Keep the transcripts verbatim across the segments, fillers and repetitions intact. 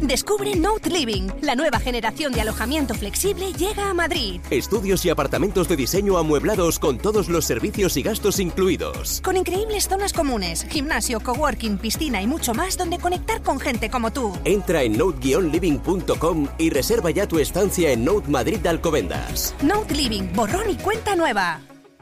Descubre Note Living. La nueva generación de alojamiento flexible llega a Madrid. Estudios y apartamentos de diseño amueblados con todos los servicios y gastos incluidos. Con increíbles zonas comunes, gimnasio, coworking, piscina y mucho más donde conectar con gente como tú. Entra en note guion living punto com y reserva ya tu estancia en Note Madrid de Alcobendas. Note Living, borrón y cuenta nueva.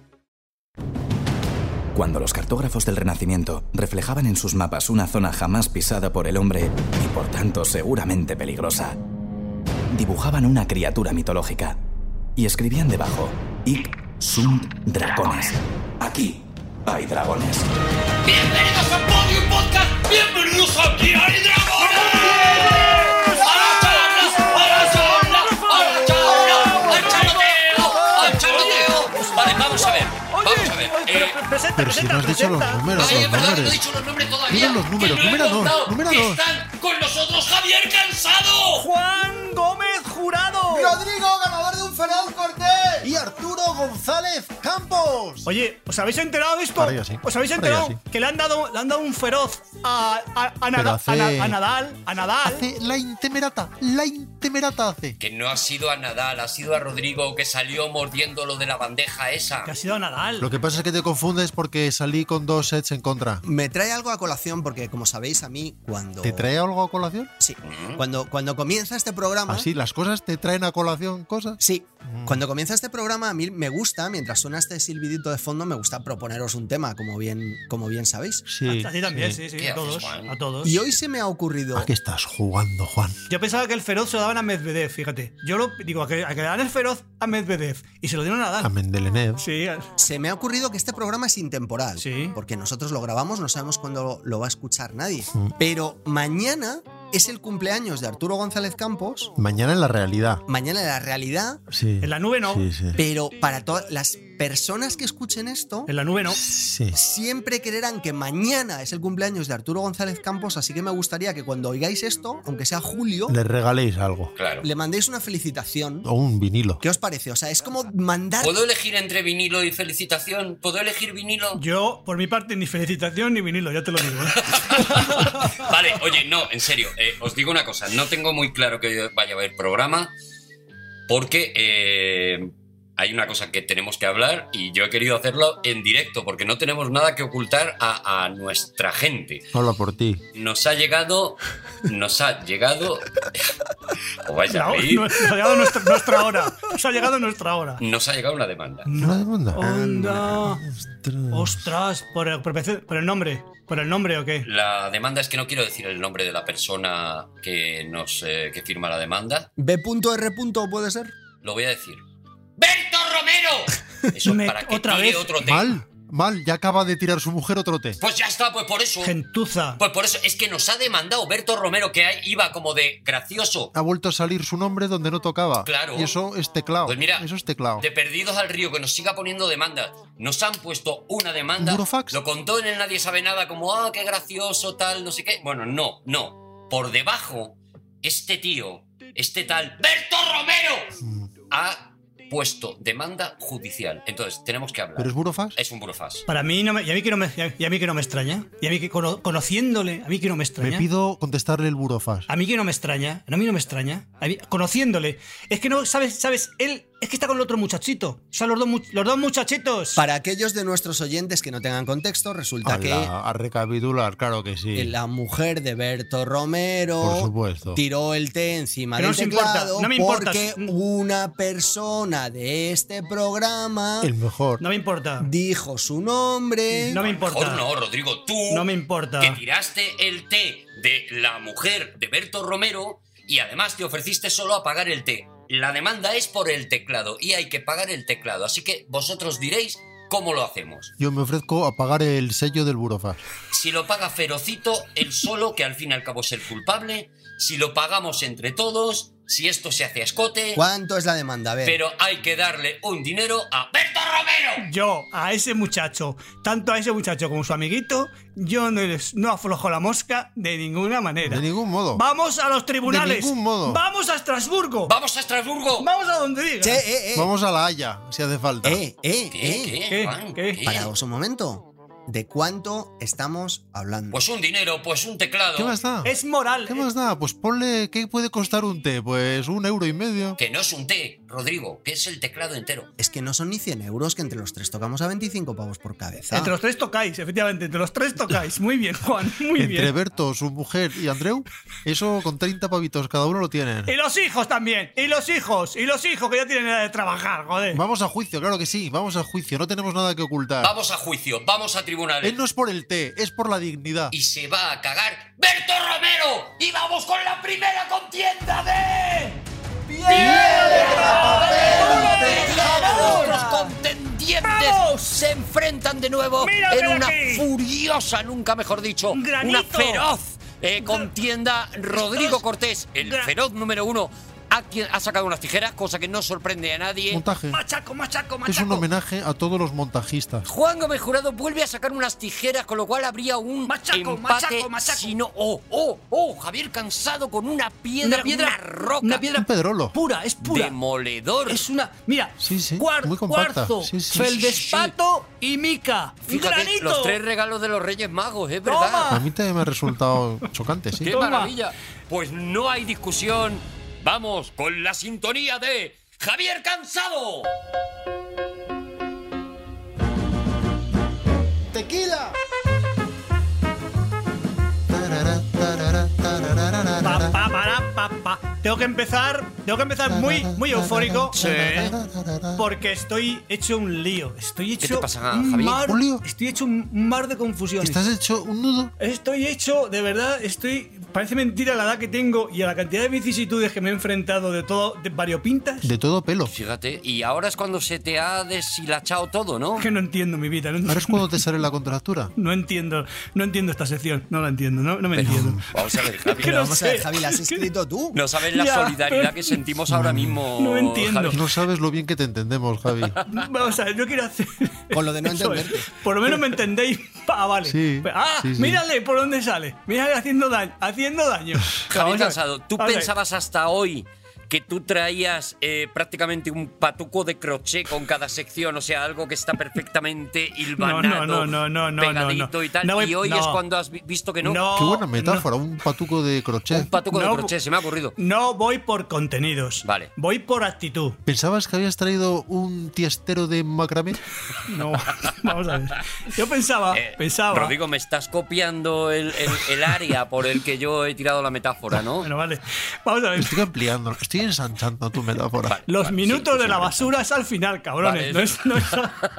Cuando los cartógrafos del Renacimiento reflejaban en sus mapas una zona jamás pisada por el hombre y por tanto seguramente peligrosa, dibujaban una criatura mitológica y escribían debajo: Hic sunt dragones. Aquí hay dragones. ¡Bienvenidos a Podium Podcast! ¡Bienvenidos a Aquí hay dragones! ¡A la charla! ¡A la charla! ¡A la charla! ¡Al charloteo! ¡Al charloteo! Vale, vamos a ver. Vamos a ver. Eh, Pero si no has dicho los números, Ay, los es verdad, no he números. dicho los nombres todavía. Mira los números, Que no he número dos, contado número que dos. están con nosotros Javier Cansado, Juan Gómez Jurado, Rodrigo, ganador de un Feroz Cortés, y Arturo González Campos. Oye, ¿os habéis enterado de esto? Ahora ya sí. ¿Os habéis Ahora ya enterado sí. que le han dado, le han dado un feroz a, a, a, Pero Nada- hace- a Na- a Nadal? A Nadal. Hace la intemerata, la intemerata hace. que no ha sido a Nadal, ha sido a Rodrigo, que salió mordiendo lo de la bandeja esa. Que ha sido a Nadal. Lo que pasa es que te confundes porque salí con dos sets en contra. Me trae algo a colación porque, como sabéis, a mí cuando... ¿Te trae algo a colación? Sí. Cuando, cuando comienza este programa... Así, las cosas te traen a colación cosas. Sí. Cuando comienza este programa, a mí me gusta, mientras suena este silbidito de fondo, me gusta proponeros un tema, como bien, como bien sabéis. Sí. A ti también, sí, sí, ¿Qué a haces, todos. Juan? A todos. Y hoy se me ha ocurrido... ¿A qué estás jugando, Juan? Yo pensaba que el feroz se lo daban a Medvedev, fíjate. Yo lo digo, a que, a que le dan el feroz a Medvedev. Y se lo dieron a A Nadal. Mendelenev. Sí, Se me ha ocurrido que este programa es intemporal. Sí. Porque nosotros lo grabamos, no sabemos cuándo lo, lo va a escuchar nadie. Mm. Pero mañana es el cumpleaños de Arturo González Campos. Mañana en la realidad. Mañana en la realidad. Sí. en la nube no. Sí, sí. Pero para todas las personas que escuchen esto, En la nube no. Sí. siempre creerán que mañana es el cumpleaños de Arturo González Campos, así que me gustaría que cuando oigáis esto, aunque sea julio, Le regaléis algo. Claro. le mandéis una felicitación. O un vinilo. ¿Qué os parece? O sea, es como mandar... ¿Puedo elegir entre vinilo y felicitación? ¿Puedo elegir vinilo? Yo, por mi parte, ni felicitación ni vinilo, ya te lo digo. ¿eh? Vale, oye, no, en serio, eh, os digo una cosa, no tengo muy claro que vaya a haber programa porque eh, hay una cosa que tenemos que hablar y yo he querido hacerlo en directo porque no tenemos nada que ocultar a, a nuestra gente. Habla por ti. Nos ha llegado, nos ha llegado, o vaya a No, reír, nos ha llegado nuestra, nuestra hora. Nos ha llegado nuestra hora. nos ha llegado una demanda. ¿Una demanda? Onda. Ostras. Ostras, por el, por el nombre. ¿Por el nombre o qué? La demanda es que no quiero decir el nombre de la persona que nos eh, que firma la demanda. B R. ¿Puede ser? Lo voy a decir. ¡Berto Romero! Eso Me- para que otra tire vez. otro té. Mal, mal. Ya acaba de tirar su mujer otro té. Pues ya está, pues por eso. Gentuza. Pues por eso, es que nos ha demandado Berto Romero, que ahí iba como de gracioso. Ha vuelto a salir su nombre donde no tocaba. Claro. Y eso es teclado. Pues mira, eso es teclado. de Perdidos al Río, que nos siga poniendo demandas. Nos han puesto una demanda. ¿Burofax? Lo contó en el Nadie Sabe Nada, como, ah, qué gracioso, tal, no sé qué. Bueno, no, no. Por debajo, este tío, este tal Berto Romero, ha puesto demanda judicial. Entonces, tenemos que hablar. ¿Pero es burofax? Es un burofax. Para mí no me, y a mí que no me, y a mí que no me extraña. Y a mí que cono- conociéndole, a mí que no me Me extraña. pido contestarle el burofax. A mí que no me extraña, a mí no me extraña. A mí- conociéndole, es que no sabes, sabes, él es que está con el otro muchachito. O sea, los dos, mu- los dos muchachitos. Para aquellos de nuestros oyentes que no tengan contexto, resulta que A recapitular, claro que sí. la mujer de Berto Romero Por supuesto. tiró el té encima Pero del no os importa, teclado no me importa. porque una persona de este programa El mejor. No me importa. dijo su nombre. No me Mejor importa. no, Rodrigo, tú No me importa. que tiraste el té de la mujer de Berto Romero y además te ofreciste solo a pagar el té. La demanda es por el teclado y hay que pagar el teclado, así que vosotros diréis cómo lo hacemos. Yo me ofrezco a pagar el sello del burofax. Si lo paga Ferocito, él solo, que al fin y al cabo es el culpable, si lo pagamos entre todos, si esto se hace a escote, ¿Cuánto es la demanda? A ver. pero hay que darle un dinero a Berto Romero. Yo, a ese muchacho, tanto a ese muchacho como a su amiguito, yo no, les- no aflojo la mosca de ninguna manera. De ningún modo. Vamos a los tribunales. De ningún modo. Vamos a Estrasburgo. ¡Vamos a Estrasburgo! Vamos a donde diga. Che, eh, eh. Vamos a la Haya, si hace falta. Eh, eh, ¿Qué? eh. ¿Qué? ¿Qué? Juan? ¿Qué? ¿Qué? Paraos un momento. ¿De cuánto estamos hablando? Pues un dinero, pues un teclado. ¿Qué más da? Es moral. ¿Qué más da? Pues ponle, ¿qué puede costar un té? Pues un euro y medio. Que no es un té, Rodrigo, que es el teclado entero. Es que no son ni cien euros, que entre los tres tocamos a veinticinco pavos por cabeza. Entre los tres tocáis, efectivamente, entre los tres tocáis. Muy bien, Juan, muy Entre bien. Berto, su mujer y Andreu, eso con treinta pavitos cada uno lo tienen. Y los hijos también, y los hijos, y los hijos que ya tienen edad de trabajar, joder. Vamos a juicio, claro que sí, vamos a juicio, no tenemos nada que ocultar. Vamos a juicio, vamos a tribunales. Él no es por el té, es por la dignidad. Y se va a cagar Berto Romero. Y vamos con la primera contienda de... Los contendientes ¡Vamos! se enfrentan de nuevo ¡Mira, en ven una aquí! furiosa, nunca mejor dicho, ¡Granito! una feroz eh, contienda. Rodrigo Cortés, el Gra- feroz número uno, ha, ha sacado unas tijeras, cosa que no sorprende a nadie. Montaje. Machaco, machaco, machaco. Es un homenaje a todos los montajistas. Juan Gómez Jurado vuelve a sacar unas tijeras, con lo cual habría un Machaco, empate. machaco, machaco. Si no, oh, oh, oh, Javier Cansado con una piedra, Una piedra, una roca, una piedra Un pedrolo. pura, es pura. demoledor. Es una, mira, Sí, sí, cuar- muy compacta. cuarzo, Sí, sí, feldespato y mica. Fíjate, ¡Granito! los tres regalos de los Reyes Magos, es verdad. Toma. A mí también me ha resultado chocante, sí. ¡Qué Toma. maravilla! Pues no hay discusión. Vamos con la sintonía de Javier Cansado. ¡Tequila! Pa, pa, para, pa, pa. Tengo que empezar, tengo que empezar muy, muy eufórico. Sí. Porque estoy hecho un lío. Estoy hecho te pasa, un Javi? mar. ¿Un lío? Estoy hecho un mar de confusiones. ¿Estás hecho un nudo? Estoy hecho, de verdad, estoy. Parece mentira la edad que tengo y a la cantidad de vicisitudes que me he enfrentado de todo, de variopintas. De todo pelo. Fíjate, y ahora es cuando se te ha deshilachado todo, ¿no? Que no entiendo mi vida. No, Ahora es cuando te sale la contractura. no entiendo, no entiendo esta sección. No la entiendo, no, no me entiendo. Vamos a ver, Javi. Que Pero no vamos sé. a ver, Javi, ¿la has escrito tú? No sabes la Ya, solidaridad pero- que sentimos ahora mismo. No entiendo. Javi. No sabes lo bien que te entendemos, Javi. Vamos a ver, yo quiero hacer. Con lo de no Eso es. entenderte. Por lo menos me entendéis. Ah, vale. Sí, ah, sí, sí. mírale por dónde sale. Mírale haciendo daño. Haciendo daño. Javier Vamos a ver. Cansado, ¿tú Vamos a ver. pensabas hasta hoy que tú traías eh, prácticamente un patuco de crochet con cada sección? O sea, algo que está perfectamente hilvanado, No, no, no, no, no, pegadito no, no. y tal. No voy- y hoy no. es cuando has vi- visto que no. No. Qué buena metáfora, un patuco de crochet. Un patuco de No, crochet, se me ha ocurrido. No voy por contenidos. Vale. Voy por actitud. ¿Pensabas que habías traído un tiestero de macramé? No, vamos a ver. Yo pensaba, Eh, pensaba. Rodrigo, me estás copiando el, el- el área por el que yo he tirado la metáfora, ¿no? Bueno, vale. Vamos a ver. Estoy ampliando, estoy ensanchando tu metáfora. Vale. Los minutos sí, de la sí, basura es al final, cabrones. Vale, no es- es, no es-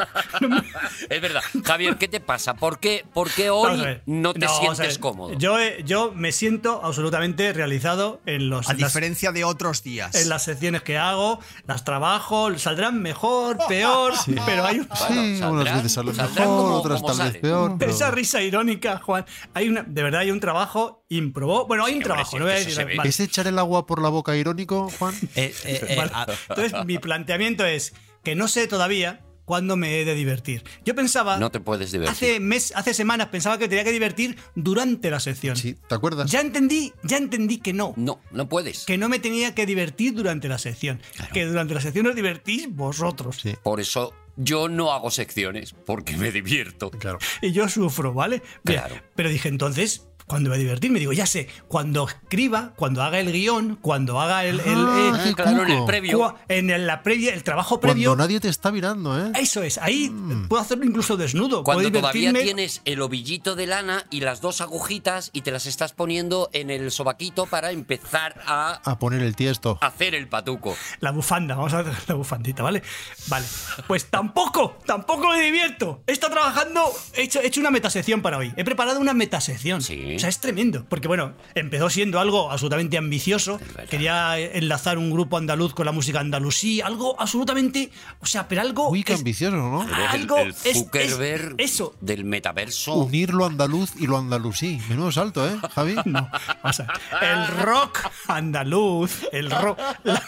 no me- Es verdad. Javier, ¿qué te pasa? ¿Por qué, por qué Vamos a hoy ver. no te vamos a sientes ver. cómodo? Yo, eh, yo me siento absolutamente realizado en los A en las- diferencia de otros días. en las secciones que hago, las trabajo, saldrán mejor, peor, pero hay un- Sí, saldrán- unas veces salen saldrán mejor, como- otras como tal vez salen. peor. pero- esa risa irónica, Juan. Hay una, de verdad hay un trabajo improbó. Bueno, hay un hombre, trabajo, sí, no voy a eso decir. se ve. vale. ¿Es echar el agua por la boca irónico, Juan? Eh, eh, eh, Vale. a- Entonces, mi planteamiento es que no sé todavía cuándo me he de divertir. Yo pensaba. No te puedes divertir. Hace, mes, hace semanas pensaba que tenía que divertir durante la sección. Sí, ¿te acuerdas? Ya entendí, ya entendí que no. No, no puedes. Que no me tenía que divertir durante la sección. Que durante la sección os divertís vosotros. Sí. Por eso yo no hago secciones, porque me divierto. Claro. Y yo sufro, ¿vale? Bien, Claro. pero dije entonces. ¿Cuándo voy a divertirme? Digo, ya sé, cuando escriba, cuando haga el guión, cuando haga el. el, Ah, eh, qué claro, en el cuco. previo. cua- en el- la previa, el trabajo previo. Cuando nadie te está mirando, ¿eh? Eso es, ahí puedo hacerlo incluso desnudo. Cuando puedo todavía divertirme. tienes el ovillito de lana y las dos agujitas y te las estás poniendo en el sobaquito para empezar a A poner el tiesto. hacer el patuco. La bufanda, vamos a hacer la bufandita, ¿vale? Vale. Pues tampoco, tampoco me divierto. He estado trabajando, he hecho, he hecho una metasección para hoy. He preparado una metasección. Sí. O sea, es tremendo. Porque, bueno, empezó siendo algo absolutamente ambicioso. Quería enlazar un grupo andaluz con la música andalusí. Algo absolutamente. O sea, pero algo. Uy, qué es- ambicioso, ¿no? Pero es el- Algo el, es- es- Zuckerberg eso. del metaverso. Unir lo andaluz y lo andalusí. Menudo salto, ¿eh, Javi? No, o sea, el rock andaluz, el rock. La...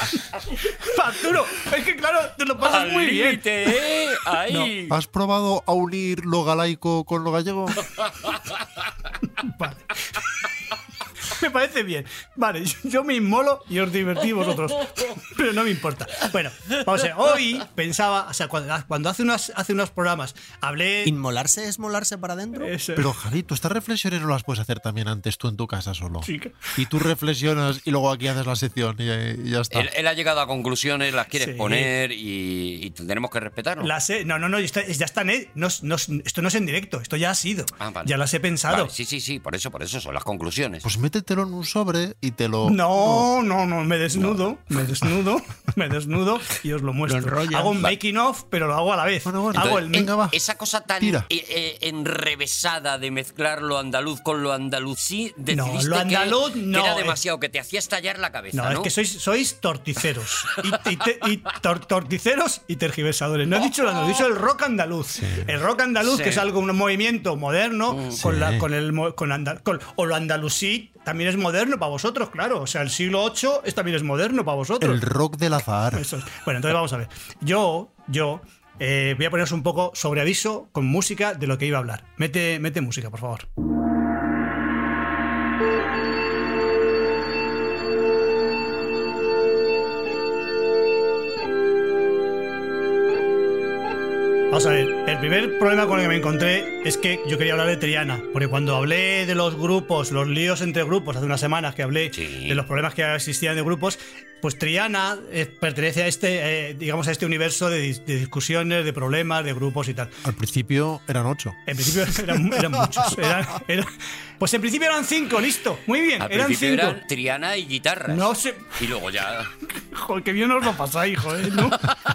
Arturo, es que claro, te lo pasas Al muy bien. límite, ¿eh? Ahí. ¿Has probado a unir lo galaico con lo gallego? Vale. Me Me parece bien. Vale, yo me inmolo y os divertís vosotros. Pero no me importa. Bueno, vamos a ver. Hoy pensaba, o sea, cuando, cuando hace, unos, hace unos programas hablé. ¿Inmolarse es molarse para adentro? Eso. Pero Javi, tú estas reflexiones no las puedes hacer también antes tú en tu casa solo. Sí. Y tú reflexionas y luego aquí haces la sección y, y ya está. Él, él ha llegado a conclusiones, las quiere Sí. exponer y, y tenemos que respetarlo. Las he- no, no, no, ya, está- ya están. eh, no, no, esto no es en directo, esto ya ha sido. Ah, vale. Ya las he pensado. Vale, sí, sí, sí, por eso, por eso son las conclusiones. Pues métetelo en un sobre y te lo... No, no, no, me desnudo, me desnudo, me desnudo y os lo muestro. Lo enrollas. Hago un making of, pero lo hago a la vez. Bueno, bueno. hago el Entonces, venga, va. Esa cosa tan Tira. eh, eh, enrevesada de mezclar lo andaluz con lo andalusí, decidiste lo andaluz que, no, que era eh. demasiado, que te hacía estallar la cabeza, No, ¿no? es que sois, sois torticeros. Y, y te- y tor- torticeros y tergiversadores. No he dicho lo he dicho el rock andaluz. El rock andaluz, Sí. que es algo, un movimiento moderno, con la, Sí. con el, mo- con andal- con- o lo andalusí también es moderno para vosotros, claro. O sea, el siglo ocho es, también es moderno para vosotros. El rock del azar. Eso es. Bueno, entonces vamos a ver. Yo, yo eh, voy a poneros un poco sobre aviso con música de lo que iba a hablar. Mete, mete música, por favor. Vamos a ver, el primer problema con el que me encontré es que yo quería hablar de Triana, porque cuando hablé de los grupos, los líos entre grupos, hace unas semanas que hablé Sí. de los problemas que existían de grupos, pues Triana eh, pertenece a este, eh, digamos, a este universo de, dis- de discusiones, de problemas, de grupos y tal. Al principio eran ocho. En principio eran, eran muchos. Eran- eran- pues en principio eran cinco, listo. Muy bien, Al eran principio cinco. eran Triana y guitarras. No sé. Y luego ya... Joder, que bien os lo pasáis, joder, ¿no?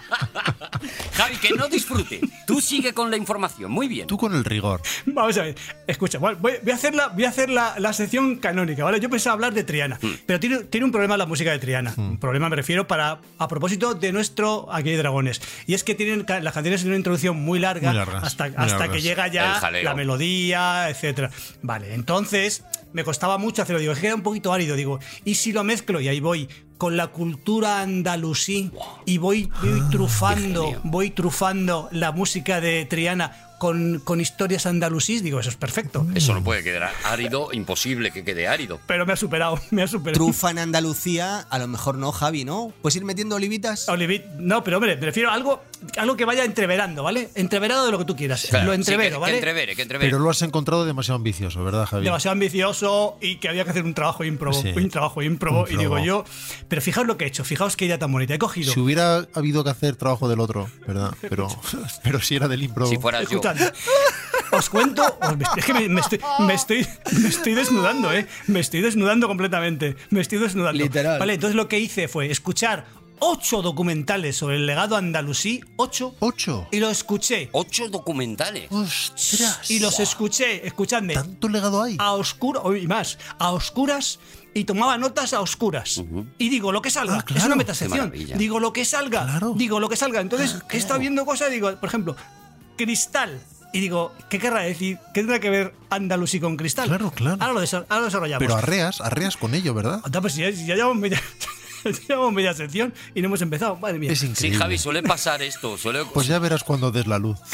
Javi, que no disfrute. Tú sigue con la información. Muy bien. Tú con el rigor. Vamos a ver, escucha, voy, voy a hacer, la, voy a hacer la, la sección canónica, ¿vale? Yo pensaba hablar de Triana, pero tiene, tiene un problema la música de Triana. Un problema me refiero para a propósito de nuestro Aquí hay Dragones. Y es que tienen ca- las canciones tienen una introducción muy larga, Muy largas, hasta, muy hasta largas. que llega El ya jaleo. la melodía, etcétera. Vale, entonces me costaba mucho hacerlo. Digo, es que era un poquito árido. Digo, ¿y si lo mezclo? Y ahí voy con la cultura andalusí y voy, voy trufando, genio. voy trufando la música de Triana con, con historias andalusís. Digo, eso es perfecto. Eso no puede quedar árido, imposible que quede árido. Pero me ha superado, me ha superado. Trufa en Andalucía, a lo mejor no, Javi, ¿no? ¿Puedes ir metiendo olivitas? Olivit, no, pero hombre, prefiero algo, algo que vaya entreverando, ¿vale? Entreverado de lo que tú quieras. Claro, lo sí, entrevero, que, ¿vale? Que entrevere, que entrevere. Pero lo has encontrado demasiado ambicioso, ¿verdad, Javi? Demasiado ambicioso y que había que hacer un trabajo ímprobo. Sí. Un trabajo ímprobo. Un Y digo probo. yo, pero fijaos lo que he hecho, fijaos qué idea tan bonita. He cogido. Si hubiera habido que hacer trabajo del otro, ¿verdad? Pero, pero si era del impro. Si fueras yo. Escuchad, os cuento, os- es que me, me estoy, me, estoy, me estoy desnudando, ¿eh? Me estoy desnudando completamente. Me estoy desnudando. Literal. Vale, entonces lo que hice fue escuchar ocho documentales sobre el legado andalusí, ocho, ¿Ocho? y lo escuché. Ocho documentales. ¡Ostras! Y los escuché, escuchadme, ¿Tanto legado hay? a oscuras, y más, a oscuras, y tomaba notas a oscuras. Y digo, lo que salga, Ah, claro. es una Qué metasección. maravilla. Digo, lo que salga, Claro. digo, lo que salga. Entonces, he estado viendo cosas, digo, por ejemplo, cristal. Y digo, ¿qué querrá decir? ¿Qué tendrá que ver andalusí con cristal? Claro, claro. Ahora lo, desa- ahora lo desarrollamos. Pero arreas, arreas con ello, ¿verdad? Anda, pues si ya, si ya llevamos media, ya llevamos media sección y no hemos empezado. Madre mía. Es Sí, increíble. Javi, suele pasar esto. Suele... Pues ya verás cuando des la luz.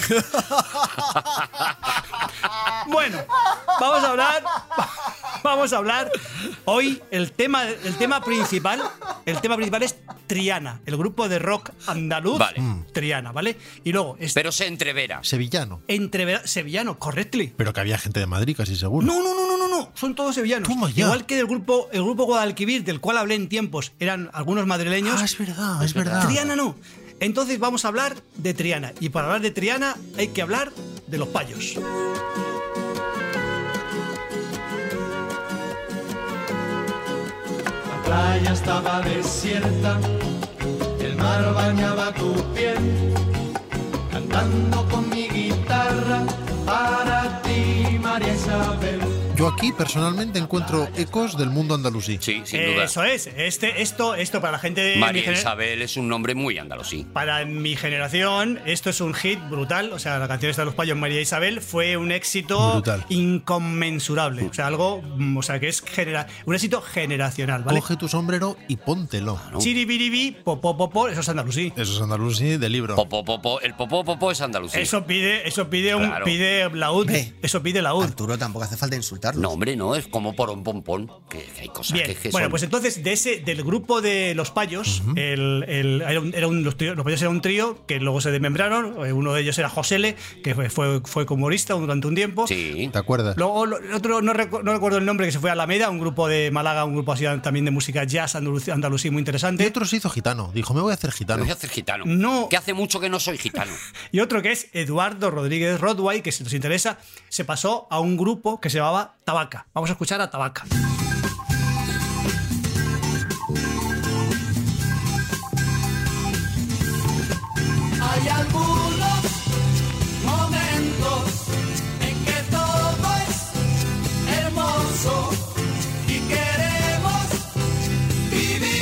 Bueno, vamos a hablar. Vamos a hablar. Hoy el tema, el tema principal. El tema principal es Triana, el grupo de rock andaluz. Vale. Triana, ¿vale? Y luego, es Pero se entrevera. Sevillano. entre sevillano, correctly. Pero que había gente de Madrid, casi seguro. No, no, no, no, no, no. Son todos sevillanos. Toma ya. Igual que el grupo, el grupo Guadalquivir, del cual hablé en tiempos, eran algunos madrileños. Ah, es verdad, es verdad. Triana no. Entonces vamos a hablar de Triana. Y para hablar de Triana hay que hablar de los payos. La playa estaba desierta, el mar bañaba tu piel, cantando con mi guitarra para ti, María Isabel. Yo aquí personalmente encuentro ecos del mundo andalusí. Sí, sin duda. Eso es. Este, esto, esto para la gente de mi María gener- Isabel es un nombre muy andalusí. Para mi generación, esto es un hit brutal. O sea, la canción esta de los payos María Isabel fue un éxito Brutal. inconmensurable. O sea, algo, mm, o sea, que es genera un éxito generacional, ¿vale? Coge tu sombrero y póntelo. Chiribiribi, popó, popó, eso es andalusí. Eso es andalusí de libro. Popo, popo, el popó, popó es andalusí. Eso pide, eso pide un Claro. pide laúd. Ve. Eso pide laúd. Arturo, tampoco hace falta insultarlo. Carlos. No, hombre, no, es como por un pompón, que, que hay cosas Bien, que, que bueno, son... pues entonces de ese del grupo de los payos, uh-huh. el, el, era un, era un, los, trío, los payos era un trío que luego se desmembraron. Uno de ellos era Josele, que fue, fue, fue humorista durante un tiempo. Sí. ¿Te acuerdas? Luego el otro no, recu- no recuerdo el nombre, que se fue a Alameda, un grupo de Málaga, un grupo así también de música jazz andalusí, andalusí muy interesante. Y otro se hizo gitano, dijo, me voy a hacer gitano. Me voy a hacer gitano. No. Que hace mucho que no soy gitano. Y otro que es Eduardo Rodríguez Rodway, que si nos interesa, se pasó a un grupo que se llamaba Tabaca. Vamos a escuchar a Tabaca. Hay algunos momentos en que todo es hermoso y queremos vivir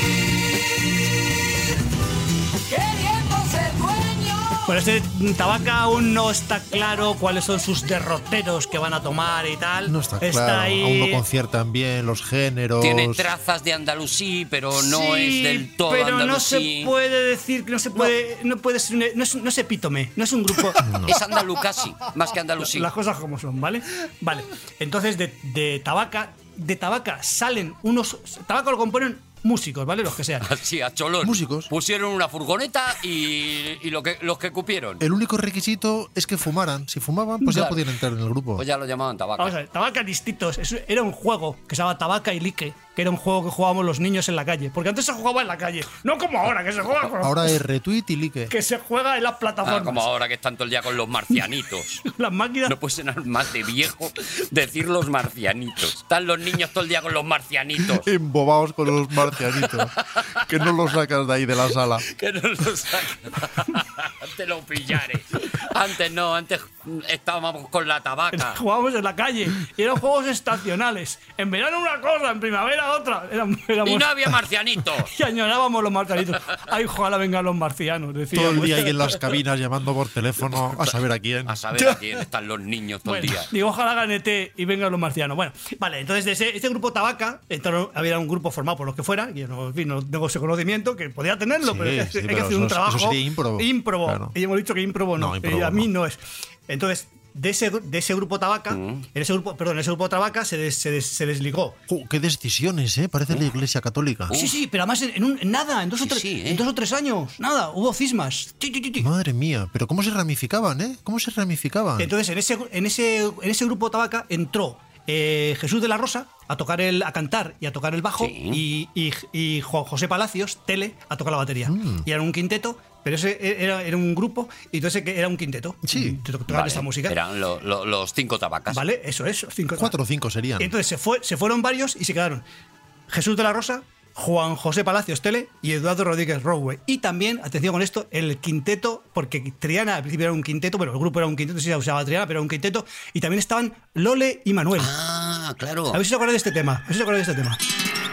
queriendo ser dueños. Bueno, este Tabaca aún no está claro cuáles son sus derroteros que van a tomar y tal. No está, está claro, ahí... aún no conciertan bien los géneros. Tiene trazas de andalusí, pero no Sí, es del todo pero andalusí. no se puede decir que no se puede, no, no puede ser, un, no es, no es epítome, no es un grupo. No. Es andalucasi, más que andalusí. Las cosas como son, ¿vale? Vale. Entonces de, de Tabaca, de Tabaca salen unos, Tabaca lo componen músicos, ¿vale? Los que sean. Así, a cholón. Músicos. Pusieron una furgoneta y, y lo que, los que cupieron. El único requisito es que fumaran. Si fumaban, pues Claro. ya podían entrar en el grupo. Pues ya lo llamaban tabaca. Vamos a ver, Tabaca distintos. Eso era un juego que se llama Tabaca y Lique, que era un juego que jugábamos los niños en la calle. Porque antes se jugaba en la calle, no como ahora, que se juega con- Ahora es retweet y like. que se juega en las Ah, plataformas. como ahora que están todo el día con los marcianitos. Las máquinas. No puede ser más de viejo decir los marcianitos. Están los niños todo el día con los marcianitos. Embobados con los marcianitos. Que no los sacas de ahí de la sala. Que no lo sacan. Antes lo pillaré. Antes no, antes estábamos con la tabaca. Jugábamos en la calle y eran juegos estacionales. En verano una cosa, en primavera otra. Eran, éramos, Y no había marcianitos. y añorábamos los marcianitos. Ay, ojalá vengan los marcianos, decíamos. Todo el día ahí en las cabinas llamando por teléfono a saber a quién. A saber a quién están los niños todo el Bueno, día. digo, ojalá hagan E T y vengan los marcianos. Bueno, vale, entonces de ese, este grupo Tabaca, entonces, había un grupo formado por los que fuera, y yo no, en fin, no tengo ese conocimiento, que podía tenerlo, Sí, pero hay que, sí, hay que pero hacer un eso- trabajo. eso sería ímprobo. Ímprobo. Claro. Y hemos dicho que ímprobo no, No, ímprobo y a mí no. no es. Entonces, de ese, de ese grupo Tabaca, Mm. en ese grupo, perdón, en ese grupo Tabaca se, des- se, des- se desligó. Jo, qué decisiones, ¿eh? Parece la Iglesia Católica. Sí, sí, pero además en, en un, en nada, en dos, o Sí, tres, sí, ¿eh? en dos o tres años, nada, hubo cismas. Ti, ti, ti, ti. Madre mía, pero cómo se ramificaban, ¿eh? ¿Cómo se ramificaban? Entonces, en ese, en ese, en ese grupo Tabaca entró eh, Jesús de la Rosa a tocar el, a cantar y a tocar el bajo, Sí. y, y, y Juan José Palacios, Tele, a tocar la batería. Mm. Y era un quinteto, pero ese era, era un grupo, y entonces era un quinteto. Sí. to- Tocar Vale, esta música. Eran lo- lo- los cinco tabacas. Vale, eso es. Cinco, Cuatro o cinco serían. Y entonces se, fue, se fueron varios y se quedaron Jesús de la Rosa, Juan José Palacios Tele y Eduardo Rodríguez Rodway. Y también, atención con esto, el quinteto, porque Triana al principio era un quinteto, bueno, el grupo era un quinteto, sí se usaba Triana, pero era un quinteto, y también estaban Lole y Manuel. Ah, claro. A ver si os acordáis de este tema. A ver si os acordáis de este tema.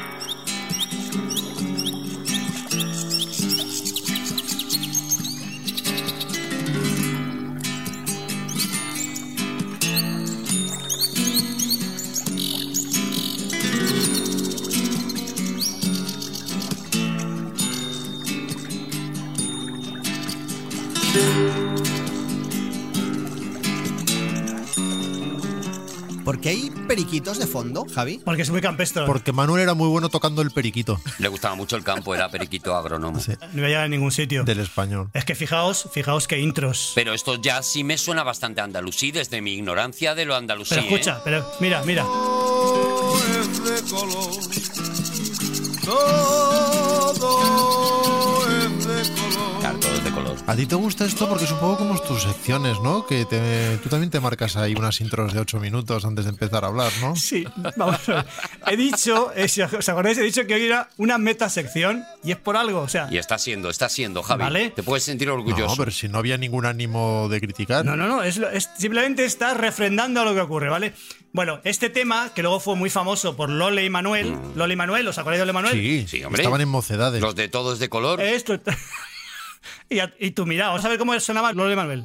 ¿Por qué hay periquitos de fondo, Javi? Porque es muy campestre. Porque Manuel era muy bueno tocando el periquito Le gustaba mucho el campo, era periquito agrónomo. Sí. No iba a llegar a ningún sitio. del español. Es que fijaos, fijaos qué intros. Pero esto ya sí me suena bastante a andalusí, desde mi ignorancia de lo andalusí. Pero escucha, ¿eh? pero mira, mira. Todo es de color, todo es de color. Claro, todo es de color. A ti te gusta esto porque es un poco como tus secciones, ¿no? Que te- tú también te marcas ahí unas intros de ocho minutos antes de empezar a hablar, ¿no? Sí, vamos a ver. He dicho, eh, si os acordáis, he dicho que hoy era una metasección y es por algo, o sea. Y está siendo, está siendo, Javi. Vale. Te puedes sentir orgulloso. No, pero si no había ningún ánimo de criticar. No, no, no, es, lo- es- simplemente está refrendando a lo que ocurre, ¿vale? Bueno, este tema, que luego fue muy famoso por Lole y Manuel. Lole y Manuel, ¿os acordáis de Lole y Manuel? Sí, Sí, hombre. estaban en mocedades. Los de todo es de color. Esto está- y, a- y tú, mira, vamos a ver cómo sonaba Lole y Manuel.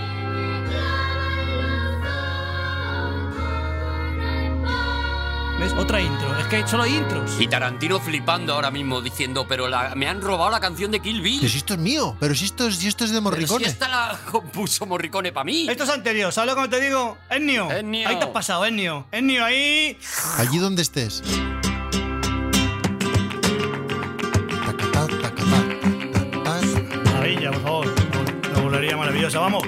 ¿Ves? Otra intro. Es que solo hay intros. Y Tarantino flipando ahora mismo diciendo, pero la, me han robado la canción de Kill Bill. Pero si esto es mío, pero si esto es, si esto es de Pero Morricone. si esta la compuso Morricone para mí. Esto es anterior, ¿sabes lo que te digo? Ennio. Ennio. Ahí te has pasado, Ennio. Ennio ahí. Allí donde estés. Tacatá, tacatá, tacatá. Maravilla, por favor. Una bulería maravillosa, vamos.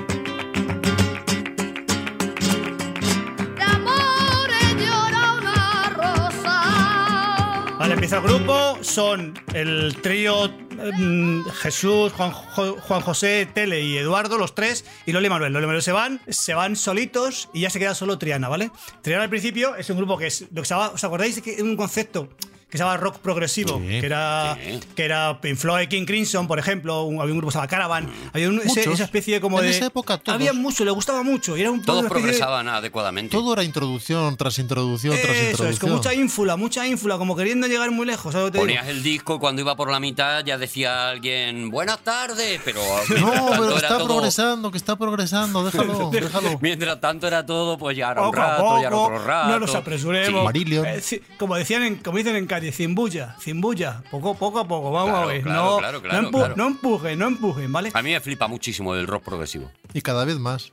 Vale, empieza el grupo, son el trío eh, Jesús, Juan, Jo- Juan José, Tele y Eduardo, los tres, y Loli y Manuel. Loli y Manuel se van, se van solitos y ya se queda solo Triana, ¿vale? Triana al principio es un grupo que es, lo que se llama, ¿os acordáis de que es un concepto que se llama rock progresivo? Sí. Que era Sí. que era Pink Floyd, King Crimson, por ejemplo, un- había un grupo que se llama Caravan, había un- ese- Muchos. esa especie de como En de... esa época todos. Había mucho, le gustaba mucho, y era un poco Todos una especie de- progresaban adecuadamente. Todo era introducción tras introducción tras Eso, introducción. es con mucha ínfula, mucha ínfula, como queriendo llegar muy lejos, ¿sabes lo que te digo? Ponías el disco y cuando iba por la mitad ya decía alguien, buenas tardes, pero... No, mientras tanto pero era está todo- progresando, que está progresando, déjalo, déjalo. Mientras tanto era todo, pues ya era un Poco a rato, ya era poco, otro rato. no nos apresuremos. Sí. Marillion. Eh, ci- como decían en, como dicen en Cádiz, cimbulla, cimbulla, poco, poco a poco, vamos Claro, a ver. claro, no, claro, claro, no, empu- claro. no empujen, no empujen, ¿vale? A mí me flipa muchísimo el rock progresivo. Y cada vez más.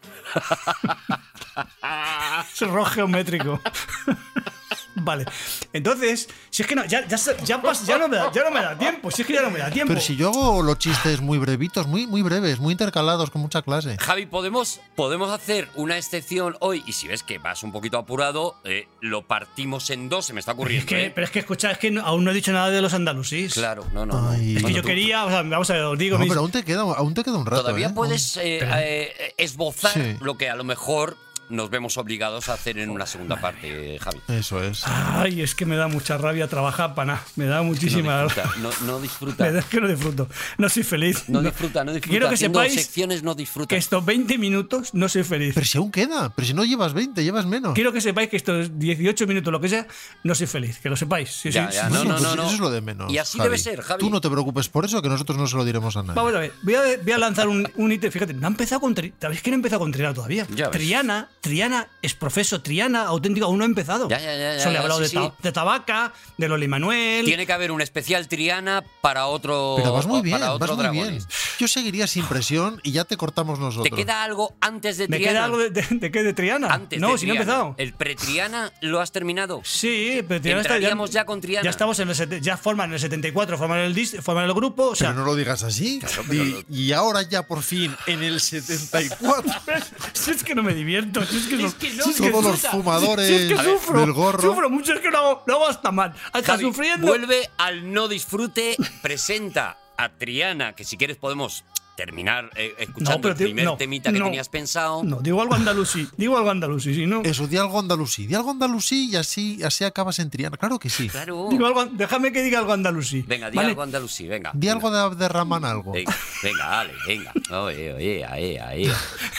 Es rock geométrico. Vale. Entonces, si es que no, ya, ya, se- ya, pas- ya, no me da, ya no me da tiempo, si es que ya no me da tiempo. Pero si yo hago los chistes muy brevitos, muy, muy breves, muy intercalados, con mucha clase. Javi, ¿podemos, podemos hacer una excepción hoy y si ves que vas un poquito apurado, eh, lo partimos en dos, se me está Es ocurriendo. que, ¿eh? pero es que escucha, es que no- aún no he dicho nada de los andalusís. Claro, no, no. no. Ay. Es que Bueno, yo tú- quería, o sea, vamos a ver, os digo, No, mis- pero aún te queda, aún te queda un rato. Todavía ¿eh? puedes eh, eh, esbozar Sí. lo que a lo mejor nos vemos obligados a hacer en una segunda parte, Javi. Eso es. Ay, es que me da mucha rabia trabajar, pana. Me da No muchísima disfruta, no, no disfruta. Me da que no disfruto. No soy feliz. No disfruta, no disfruta. Quiero que Haciendo sepáis secciones no disfruta. que estos veinte minutos no soy feliz. Pero si aún queda, pero si no llevas veinte, llevas menos. Quiero que sepáis que estos dieciocho minutos, lo que sea, no soy feliz. Que lo sepáis. Sí, Ya, sí, ya, sí, no, sí. no, Pues no, no. Eso es lo de menos. Y así Javi. debe ser, Javi. Tú no te preocupes por eso, que nosotros no se lo diremos a nadie. Vamos a ver, voy a, voy a lanzar un, un ítem. Fíjate, no ha empezado con Triana. ¿Sabéis que no ha empezado con Triana todavía? Ya ves. Triana, Triana es profeso, Triana, auténtico, aún no ha empezado. Ya, ya, ya, ya, Solo he ya, hablado sí, de, sí. ta- de Tabaca, de Loli Manuel. Tiene que haber un especial Triana para otro. Pero vas muy bien, para vas otro muy bien. Dragones. Yo seguiría sin presión y ya te cortamos nosotros. ¿Te queda algo antes de ¿Me Triana? queda algo de, de, de qué? ¿De Triana? Antes no, de si no he Triana. empezado. ¿El pre-Triana lo has terminado? Sí, pero Triana está, Entraríamos ya con Triana. Ya estamos en el sete- ya forman el setenta y cuatro, forman el dis, forman el grupo, o sea, Pero no lo digas así. pero y, lo- y ahora ya por fin, en el setenta y cuatro, si es que no me divierto, si es que, no, que no, si es que todos los disfruta, fumadores si es que A ver, sufro, del gorro. sufro mucho, es que lo hago, lo hago hasta mal, hasta Javi, sufriendo. vuelve al no disfrute, presenta a Triana, que si quieres podemos terminar eh, escuchando No, pero el te- primer no, temita que no. tenías pensado. No, digo algo andalusí, digo algo andalusí, si no. Eso, di algo andalusí. Di algo andalusí y así, así acabas en Triana. Claro que sí. Claro. Digo algo, déjame que diga algo andalusí. Venga, di ¿vale? algo andalusí, venga. Di algo de Abderramán algo. Venga, venga, dale, venga. Oye, oye, oye, oye.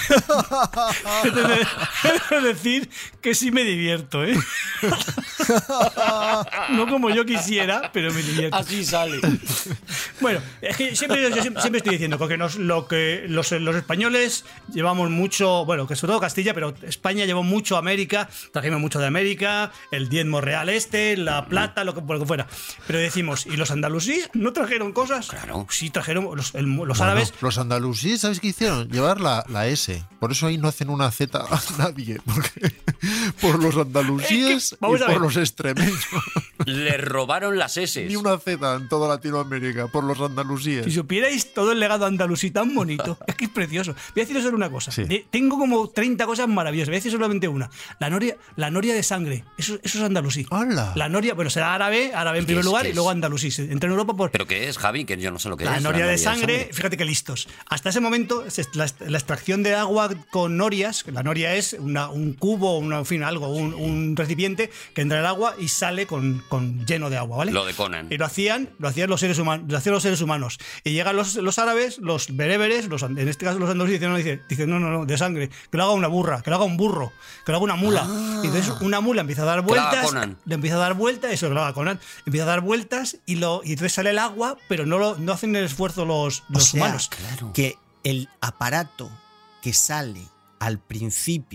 He de- he de decir que sí me divierto, ¿eh? No como yo quisiera, pero me divierto. Así sale. Bueno, es que siempre, yo siempre, siempre estoy diciendo que, nos, lo que los, los españoles llevamos mucho, bueno, que sobre todo Castilla, pero España llevó mucho a América, trajimos mucho de América, el diezmo real este, la plata, lo que, lo que fuera. Pero decimos, ¿y los andalusíes no trajeron cosas? Claro. Sí, trajeron los, el- los Bueno, árabes. los andalusíes, ¿sabes qué hicieron? Llevar la, la S. Por eso ahí no hacen una Z a nadie. Porque, por los andalusíes Es que, vamos y a por ver. los extremeños. Le robaron las S. Ni una Z en toda Latinoamérica, por los andalusíes. Si supierais todo el legado andalusí tan bonito, es que es precioso. Voy a deciros solo una cosa. Sí. De- tengo como treinta cosas maravillosas. Voy a decir solamente una. La noria, la noria de sangre. Eso, eso es andalusí. ¡Hala! La noria, bueno, será árabe, árabe en ¿Qué primer es? lugar ¿Qué y luego es? andalusí. Se entra en Europa por ¿Pero qué es, Javi? Que yo no sé lo que la es. noria de sangre, fíjate que listos. Hasta ese momento, se- la, la extracción de agua con norias, la noria es una- un cubo, una, en fin, algo, un, un recipiente que entra en el agua y sale con, con lleno de agua, ¿vale? Lo de Conan. Y lo hacían, lo hacían los seres humanos, lo hacían los seres humanos. Y llegan los, los árabes, los bereberes, los, en este caso los andalusíes, dicen no, dicen, dicen, no, no, no, de sangre, que lo haga una burra, que lo haga un burro, que lo haga una mula. Y entonces una mula empieza a dar Que lo haga vueltas, Conan. le empieza a dar vueltas, eso que lo haga Conan, empieza a dar vueltas y lo y entonces sale el agua, pero no lo, no hacen el esfuerzo los, O los sea, humanos. que el aparato que sale al principio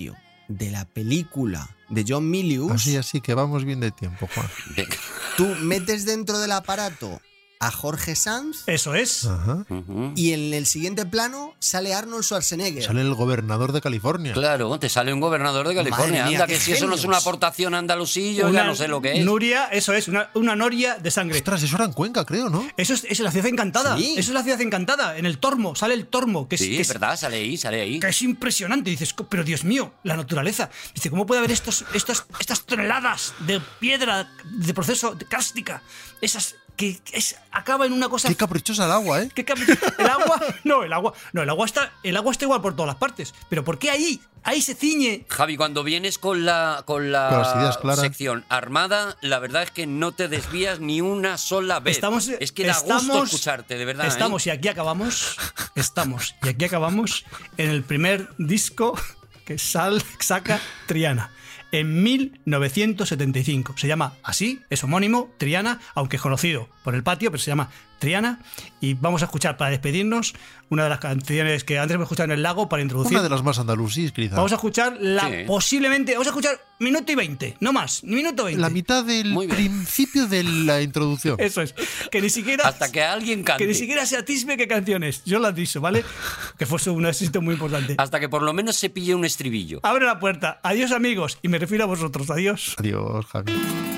de la película de John Milius, Así, así que vamos bien de tiempo, Juan. Venga. tú metes dentro del aparato a Jorge Sanz Eso es. Ajá. Ujú. y en el siguiente plano sale Arnold Schwarzenegger. Sale el gobernador de California. Claro, te sale un gobernador de California. Madre mía, Anda, qué que si eso no es una genios. aportación andalusillo, ya no sé lo que es. Nuria, eso es, una, una noria de sangre. Ostras, eso era en Cuenca, creo, ¿no? Eso es, eso es la ciudad encantada. Sí. Eso es la ciudad encantada. En el Tormo, sale el Tormo, que es, Sí, que es es- verdad, sale ahí, sale ahí. que es impresionante. Dices, "Co- pero Dios mío, la naturaleza. Dice, ¿cómo puede haber estos, estos, estas toneladas de piedra de proceso de cárstica? Esas que es, acaba en una cosa. Qué caprichosa el agua, ¿eh? ¿Qué capricho? El agua, no, el agua, no, el agua está, el agua está igual por todas las partes. Pero ¿por qué ahí? Ahí se ciñe. Javi, cuando vienes con la, con la Con las ideas claras. sección armada, la verdad es que no te desvías ni una sola vez. Estamos, es que da gusto estamos- escucharte, de verdad. ¿eh? Estamos y aquí acabamos. Estamos y aquí acabamos en el primer disco que sal, saca Triana. En mil novecientos setenta y cinco. Se llama así, es homónimo, Triana, aunque es conocido por el Patio, pero se llama Triana. Y vamos a escuchar, para despedirnos, una de las canciones que antes me escuchado en el lago para introducir. Una de las más andalusís, quizás. Vamos a escuchar la Sí. posiblemente. Vamos a escuchar minuto y veinte, no más, ni minuto veinte. La mitad del Muy bien. principio de la introducción. Eso es. Que ni siquiera. Hasta que alguien cante. Que ni siquiera se atisbe qué canciones. Yo lo aviso, ¿vale? Que fue un éxito muy importante. Hasta que por lo menos se pille un estribillo. Abre la puerta. Adiós, amigos. Y me refiero a vosotros. Adiós. Adiós, Javi.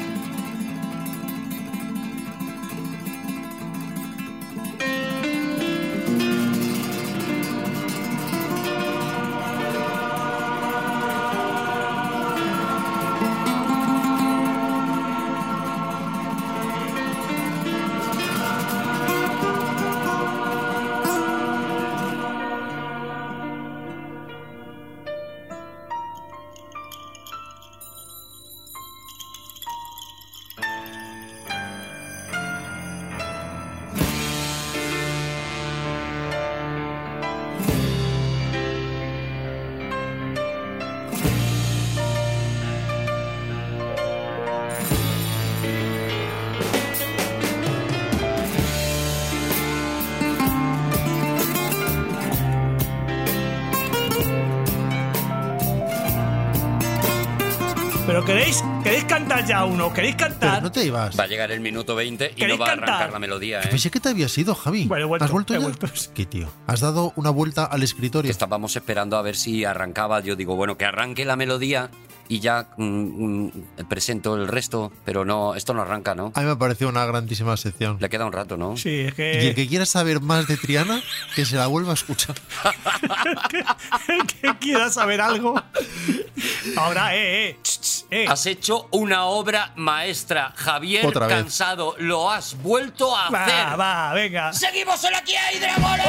Pero queréis, queréis cantar ya uno. ¿Queréis Pero cantar? no te ibas. Va a llegar el minuto veinte y no ¿Queréis va a arrancar cantar? la melodía, ¿eh? Pensé que te habías ido, Javi. Bueno, he vuelto, ¿Has vuelto he ya? vuelto. ¿Qué, tío? Has dado una vuelta al escritorio. Estábamos esperando a ver si arrancaba. Yo digo, bueno, que arranque la melodía y ya mm, mm, presento el resto. Pero no, esto no arranca, ¿no? A mí me pareció una grandísima sección. Le queda un rato, ¿no? Sí, es Y el que. que quiera saber más de Triana, que se la vuelva a escuchar. El que quiera saber algo. Ahora, eh, eh. ch, ch, eh. Has hecho una obra maestra, Javier Otra vez. Cansado. Lo has vuelto a hacer. Va, va, venga. ¡Seguimos en Aquí hay dragones!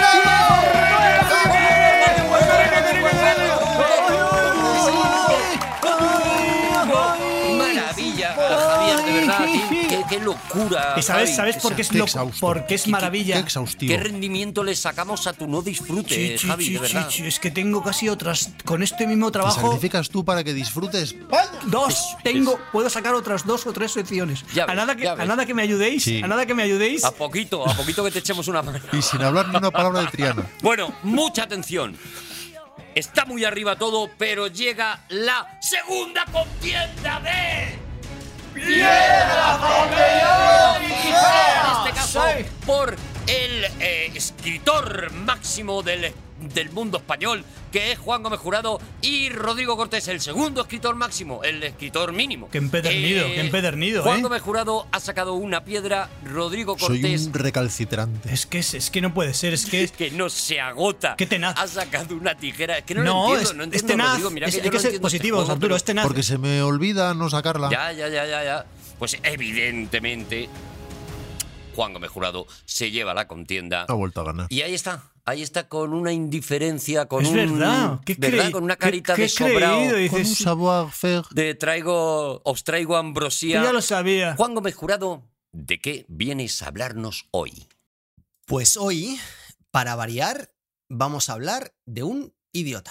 Maravilla, Javier, de verdad. Qué, qué- qué locura. ¿Y sabes, Javi. sabes por qué es Qué lo, exhausto. por qué es Qué- qué- maravilla? Qué exhaustivo. ¿Qué rendimiento le sacamos a tu no disfrute, Sí, sí, Javi, sí, de verdad? sí, sí, es que tengo casi otras. Con este mismo Te trabajo. sacrificas tú para que disfrutes. Dos, tengo, puedo sacar otras dos o tres secciones. Ya a, ves, nada que, ya a ves. nada que me ayudéis, Sí. a nada que me ayudéis. A poquito, a poquito que te echemos una mano. Y sin hablar ni una palabra de Triana. Bueno, mucha atención. Está muy arriba todo, pero llega la segunda contienda de... ¡Piedra, papel y tijera! En este caso, por el eh, escritor máximo del, del mundo español, que es Juan Gómez Jurado, y Rodrigo Cortés, el segundo escritor máximo, el escritor mínimo. Qué empedernido, qué empedernido, Juan ¿eh? Gómez Jurado ha sacado una piedra, Rodrigo Soy Cortés... un recalcitrante. Es que, es, es que no puede ser, es que. que no se agota. Qué tenaz. Ha sacado una tijera. Es que no, No, lo entiendo, es, no es entiendo, tenaz. Rodrigo. Mira es, que hay yo que no ser entiendo positivos, este juego, Arturo, pero- es tenaz. Porque se me olvida no sacarla. Ya, ya, ya, ya, ya. Pues evidentemente, Juan Gómez Jurado se lleva la contienda. Ha vuelto a ganar. Y ahí está. Ahí está con una indiferencia, con Es un... verdad, qué ¿verdad? creí- Con una qué- carita qué de sobrado. creído, y- Con un dices, savoir-faire. De traigo... Os traigo ambrosía. Yo ya lo sabía. Juan Gómez Jurado, ¿de qué vienes a hablarnos hoy? Pues hoy, para variar, vamos a hablar de un idiota.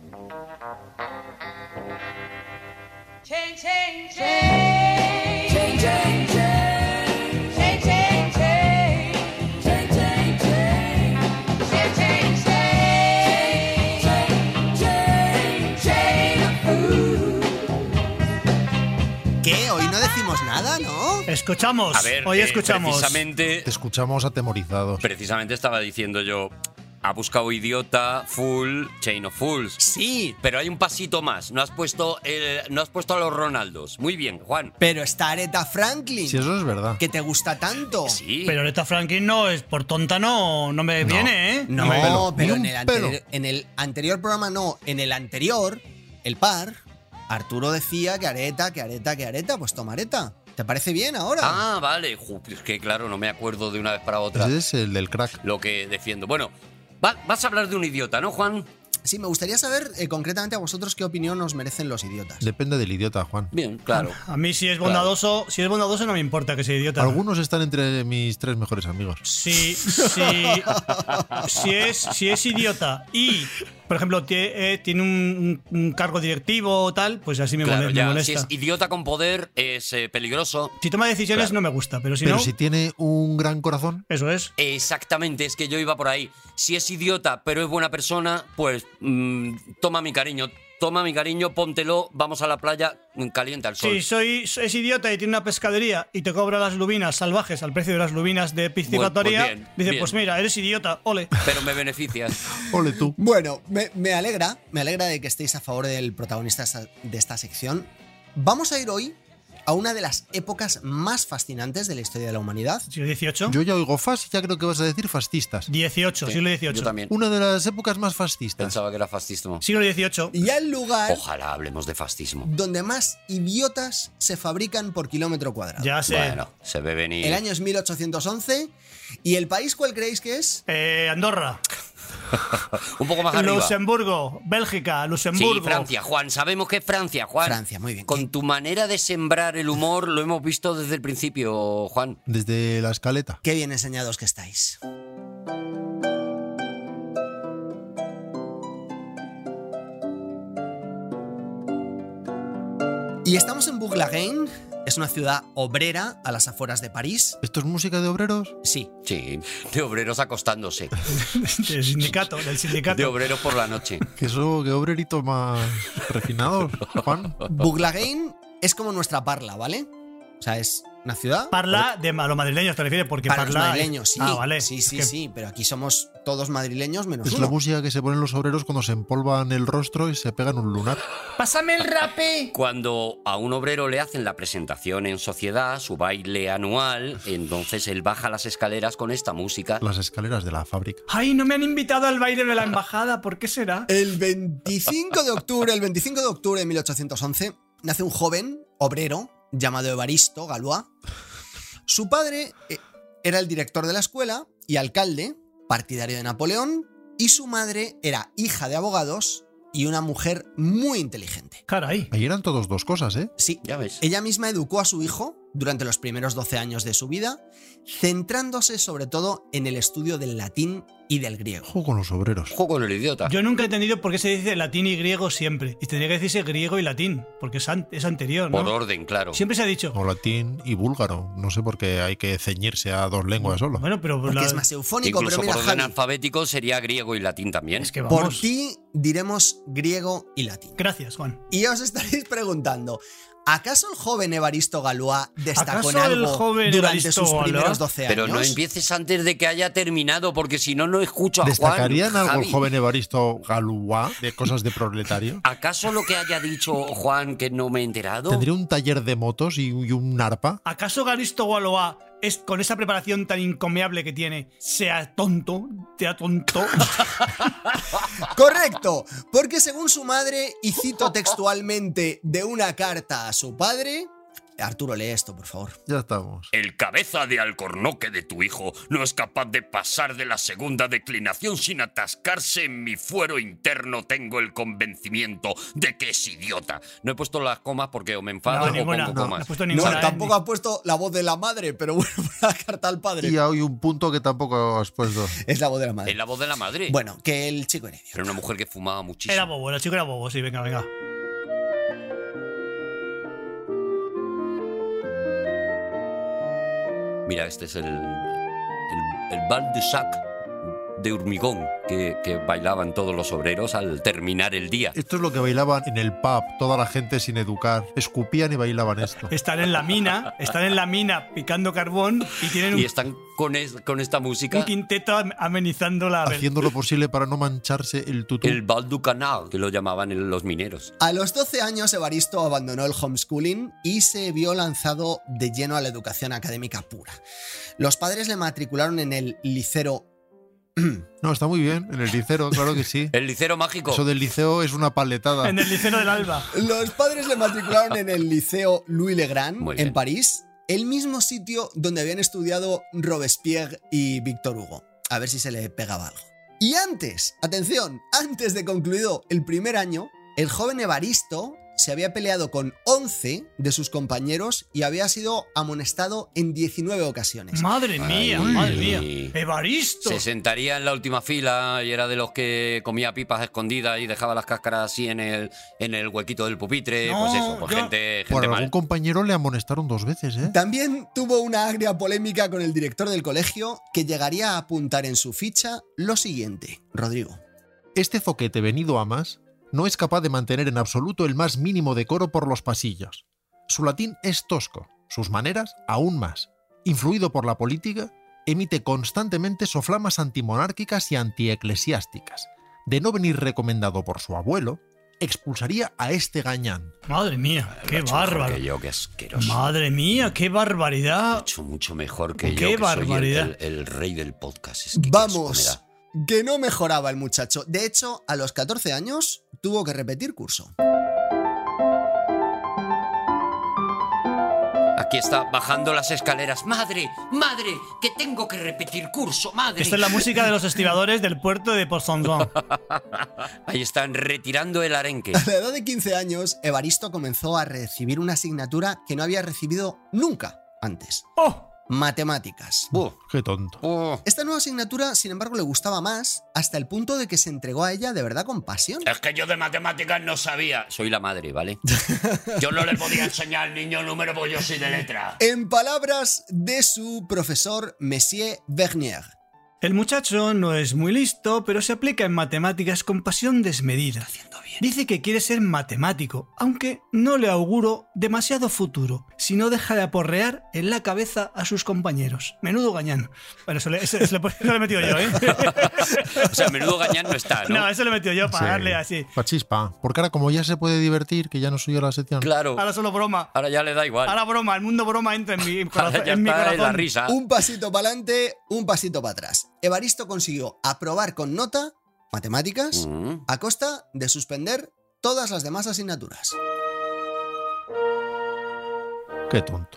Chain, chain, chain. Chain, chain, chain. Chain, chain, chain. Chain, chain, chain. Chain, chain, chain. Chain, chain, chain. qué? Hoy no decimos nada, ¿no? Escuchamos. A ver, Hoy eh, escuchamos. Precisamente, Te escuchamos atemorizados. precisamente estaba diciendo yo, ha buscado idiota, full, chain of fools. Sí, Pero hay un pasito más. No has puesto, el- no has puesto a los Ronaldos. Muy bien, Juan. pero está Aretha Franklin, Si eso es verdad. que te gusta tanto. Sí. Pero Aretha Franklin no es por tonta, no, no me No. viene, ¿eh? No, Ni un pelo, pero ni en un el, anterior, pelo. en el anterior programa no, en el anterior, el par, Arturo decía que Areta, que Areta, que Areta, pues toma Areta. ¿Te parece bien ahora? Ah, vale. Ju, Es que claro, no me acuerdo de una vez para otra Ese es el del crack. lo que defiendo. Bueno, va- vas a hablar de un idiota, ¿no, Juan? Sí, me gustaría saber eh, concretamente a vosotros qué opinión os merecen los idiotas. Depende del idiota, Juan. Bien, claro. A mí si es bondadoso, si es bondadoso no me importa que sea idiota. Algunos están entre mis tres mejores amigos. Si, si, si, es, si es idiota y, por ejemplo, tie- eh, tiene un, un- un cargo directivo o tal, pues así me, Claro, mole- me ya, si molesta. es idiota con poder, es eh, peligroso. Si toma decisiones Claro. no me gusta, pero si Pero no, si tiene un gran corazón, eso es. Exactamente, es que yo iba por ahí. Si es idiota, pero es buena persona, pues mm, toma mi cariño. Toma mi cariño, póntelo, vamos a la playa, mm, calienta el sol. Si soy, es idiota y tiene una pescadería y te cobra las lubinas salvajes al precio de las lubinas de piscifactoria, Pues- pues bien, dice, bien. pues mira, eres idiota, ole. Pero me beneficias. ole tú. Bueno, me, me alegra, me alegra de que estéis a favor del protagonista esta- de esta sección. Vamos a ir hoy a una de las épocas más fascinantes de la historia de la humanidad. Siglo dieciocho. Yo ya oigo fas y ya creo que vas a decir fascistas. dieciocho, Sí, siglo Yo dieciocho. también. Una de las épocas más fascistas. Pensaba que era fascismo. Siglo dieciocho. Y al lugar Ojalá hablemos de fascismo. donde más idiotas se fabrican por kilómetro cuadrado. Ya sé. Bueno, se ve venir. El año es mil ochocientos once. ¿Y el país cuál creéis que es? Eh, Andorra, Un poco más arriba. Luxemburgo, Bélgica, Luxemburgo. Sí, Francia, Juan. Sabemos que es Francia, Juan. Francia, muy bien. Con tu manera de sembrar el humor lo hemos visto desde el principio, Juan. Desde la escaleta. Qué bien enseñados que estáis. Y estamos en Bourg-la-Reine. Es una ciudad obrera a las afueras de París. ¿Esto es música de obreros? Sí. Sí, de obreros acostándose. Del sindicato, del sindicato. De obreros por la noche. Que eso, que obreritos más refinados, Juan. Bourg-la-Reine es como nuestra Parla, ¿vale? O sea, es una ciudad. Parla de a los madrileños, te refieres, porque Para los parla. madrileños, sí. Ah, vale. Sí, sí, Es que- sí. Pero aquí somos todos madrileños menos Es uno. la música que se ponen los obreros cuando se empolvan el rostro y se pegan un lunar. ¡Pásame el rape! Cuando a un obrero le hacen la presentación en sociedad, su baile anual, entonces él baja las escaleras con esta música. Las escaleras de la fábrica. Ay, no me han invitado al baile de la embajada, ¿por qué será? El veinticinco de octubre, el veinticinco de octubre de mil ochocientos once, nace un joven obrero llamado Evaristo Galois. Su padre eh, era el director de la escuela y alcalde, partidario de Napoleón, y su madre era hija de abogados y una mujer muy inteligente. Caray. Ahí eran todos dos cosas, ¿eh? Sí, Ya ves. ella misma educó a su hijo durante los primeros doce años de su vida, centrándose sobre todo en el estudio del latín y del griego. Ojo con los obreros. Ojo con el idiota. Yo nunca he entendido por qué se dice latín y griego siempre. Y tendría que decirse griego y latín, porque es, an- es anterior, ¿no? Por orden, claro. Siempre se ha dicho. O latín y búlgaro. No sé por qué hay que ceñirse a dos lenguas solo. Bueno, pero Porque la- es más eufónico, Incluso pero mira, por orden Javi, alfabético sería griego y latín también. es que por vamos. ti diremos griego y latín. Gracias, Juan. Y os estaréis preguntando, ¿acaso el joven Evaristo Galois destacó en ¿Acaso el algo joven durante Evaristo sus primeros Galois? doce Pero años? no empieces antes de que haya terminado, porque si no, no escucho a ¿Destacaría en Juan. algo el Javi. joven Evaristo Galois de cosas de proletario? ¿Acaso lo que haya dicho Juan que no me he enterado? ¿Tendría un taller de motos y, y un arpa? ¿Acaso Garisto Galois es con esa preparación tan encomiable que tiene, sea tonto, sea tonto? Correcto, porque según su madre, y cito textualmente de una carta a su padre... Arturo, lee esto, por favor. Ya estamos. El cabeza de alcornoque de tu hijo no es capaz de pasar de la segunda declinación sin atascarse en mi fuero interno. Tengo el convencimiento de que es idiota. No he puesto las comas porque o me enfado No, o ninguna. pongo No, comas. no he puesto No, ninguna. tampoco ha puesto la voz de la madre, pero bueno, la carta al padre. Y hay un punto que tampoco has puesto. Es la voz de la madre. Es la voz de la madre. Bueno, que el chico era idiota. Era una mujer que fumaba muchísimo. Era bobo, el chico era bobo, sí, venga, venga. Mira, este es el, el, el Val de Sac de hormigón que, que bailaban todos los obreros al terminar el día. Esto es lo que bailaban en el pub, toda la gente sin educar. Escupían y bailaban esto. Están en la mina, están en la mina picando carbón y tienen un, Y están con, es- con esta música, un quinteto am- amenizando la... Haciendo lo posible para no mancharse el tutú. el bal du canal, que lo llamaban el- los mineros. A los doce años, Evaristo abandonó el homeschooling y se vio lanzado de lleno a la educación académica pura. Los padres le matricularon en el liceo. No, está muy bien, en el liceo, claro que sí. El licero mágico. Eso del liceo es una paletada. En el liceo del Alba. Los padres le matricularon en el liceo Louis le Grand, Muy bien. en París, el mismo sitio donde habían estudiado Robespierre y Víctor Hugo. A ver si se le pegaba algo. Y antes, atención, antes de concluido el primer año, el joven Evaristo se había peleado con once de sus compañeros y había sido amonestado en diecinueve ocasiones. Madre mía, Ay. madre mía. Evaristo. Se sentaría en la última fila y era de los que comía pipas escondidas y dejaba las cáscaras así en el, en el huequito del pupitre. No, pues eso, pues yo- gente, gente Por mal. algún compañero le amonestaron dos veces, ¿eh? También tuvo una agria polémica con el director del colegio que llegaría a apuntar en su ficha lo siguiente. Rodrigo. Este zoquete venido a más no es capaz de mantener en absoluto el más mínimo decoro por los pasillos. Su latín es tosco, sus maneras aún más. Influido por la política, emite constantemente soflamas antimonárquicas y antieclesiásticas. De no venir recomendado por su abuelo, expulsaría a este gañán. Madre mía, qué Mucho mejor bárbaro. que yo, qué asqueroso. Madre mía, qué barbaridad. Mucho, mucho mejor que Qué yo, que barbaridad. soy el, el- el rey del podcast. Es que qué asco me Vamos, da. que no mejoraba el muchacho. De hecho, a los catorce años tuvo que repetir curso. Aquí está, bajando las escaleras. ¡Madre! ¡Madre! ¡Que tengo que repetir curso! ¡Madre! Esta es la música de los estibadores del puerto de Port-Saint-Jean. Ahí están retirando el arenque. A la edad de quince años, Evaristo comenzó a recibir una asignatura que no había recibido nunca antes. ¡Oh! Matemáticas. Uh, Qué tonto. uh. Esta nueva asignatura, sin embargo, le gustaba más hasta el punto de que se entregó a ella de verdad con pasión. Es que yo de matemáticas no sabía. Soy la madre, ¿vale? Yo no le podía enseñar al niño número porque yo soy de letra. En palabras de su profesor Monsieur Vernier. El muchacho no es muy listo, pero se aplica en matemáticas con pasión desmedida. Dice que quiere ser matemático, aunque no le auguro demasiado futuro, si no deja de aporrear en la cabeza a sus compañeros. Menudo gañán. Bueno, eso le, eso- eso le- eso le he metido yo, ¿eh? O sea, menudo gañán no está, ¿no? No, eso le he metido yo para Sí. darle así. Pa' chispa. Porque ahora, como ya se puede divertir, que ya no soy yo la sección. Claro. Ahora solo broma. Ahora ya le da igual. Ahora broma, el mundo broma entra en mi corazón. Ahora ya en mi está en la corazón. risa. Un pasito para adelante, un pasito para atrás. Evaristo consiguió aprobar con nota matemáticas Mm. a costa de suspender todas las demás asignaturas. Qué tonto.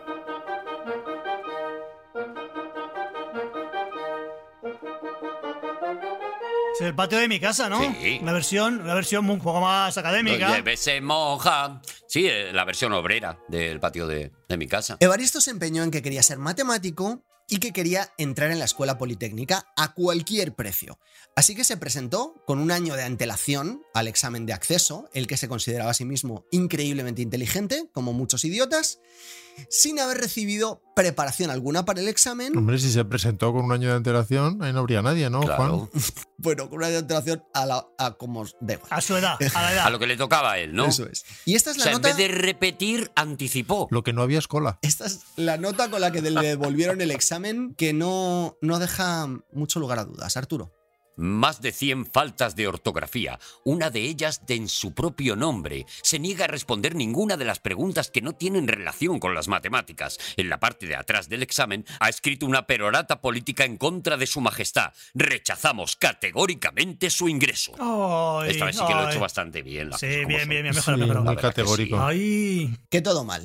Es el patio de mi casa, ¿no? Sí. Una versión, una versión un poco más académica. Oye, se moja. Sí, eh, la versión obrera del patio de, de mi casa. Evaristo se empeñó en que quería ser matemático y que quería entrar en la escuela politécnica a cualquier precio. Así que se presentó con un año de antelación al examen de acceso, el que se consideraba a sí mismo increíblemente inteligente, como muchos idiotas, sin haber recibido preparación alguna para el examen. Hombre, si se presentó con un año de antelación, ahí no habría nadie, ¿no, Claro. Juan? Bueno, con un año de antelación a, la, a como os da igual. A su edad, a la edad. A lo que le tocaba a él, ¿no? Eso es. Y esta es O la sea, en nota... vez de repetir, anticipó. Lo que no había es cola. Esta es la nota con la que le devolvieron el examen que no, no deja mucho lugar a dudas. Arturo. Más de cien faltas de ortografía, una de ellas de en su propio nombre. Se niega a responder ninguna de las preguntas que no tienen relación con las matemáticas. En la parte de atrás del examen ha escrito una perorata política en contra de su majestad. Rechazamos categóricamente su ingreso. Ay, Esta vez sí que lo he ay. hecho bastante bien. las Sí, cosas como bien, son. bien, bien, Sí, mejor, mejor. muy verdad que categórico. sí. Ay, Que todo mal.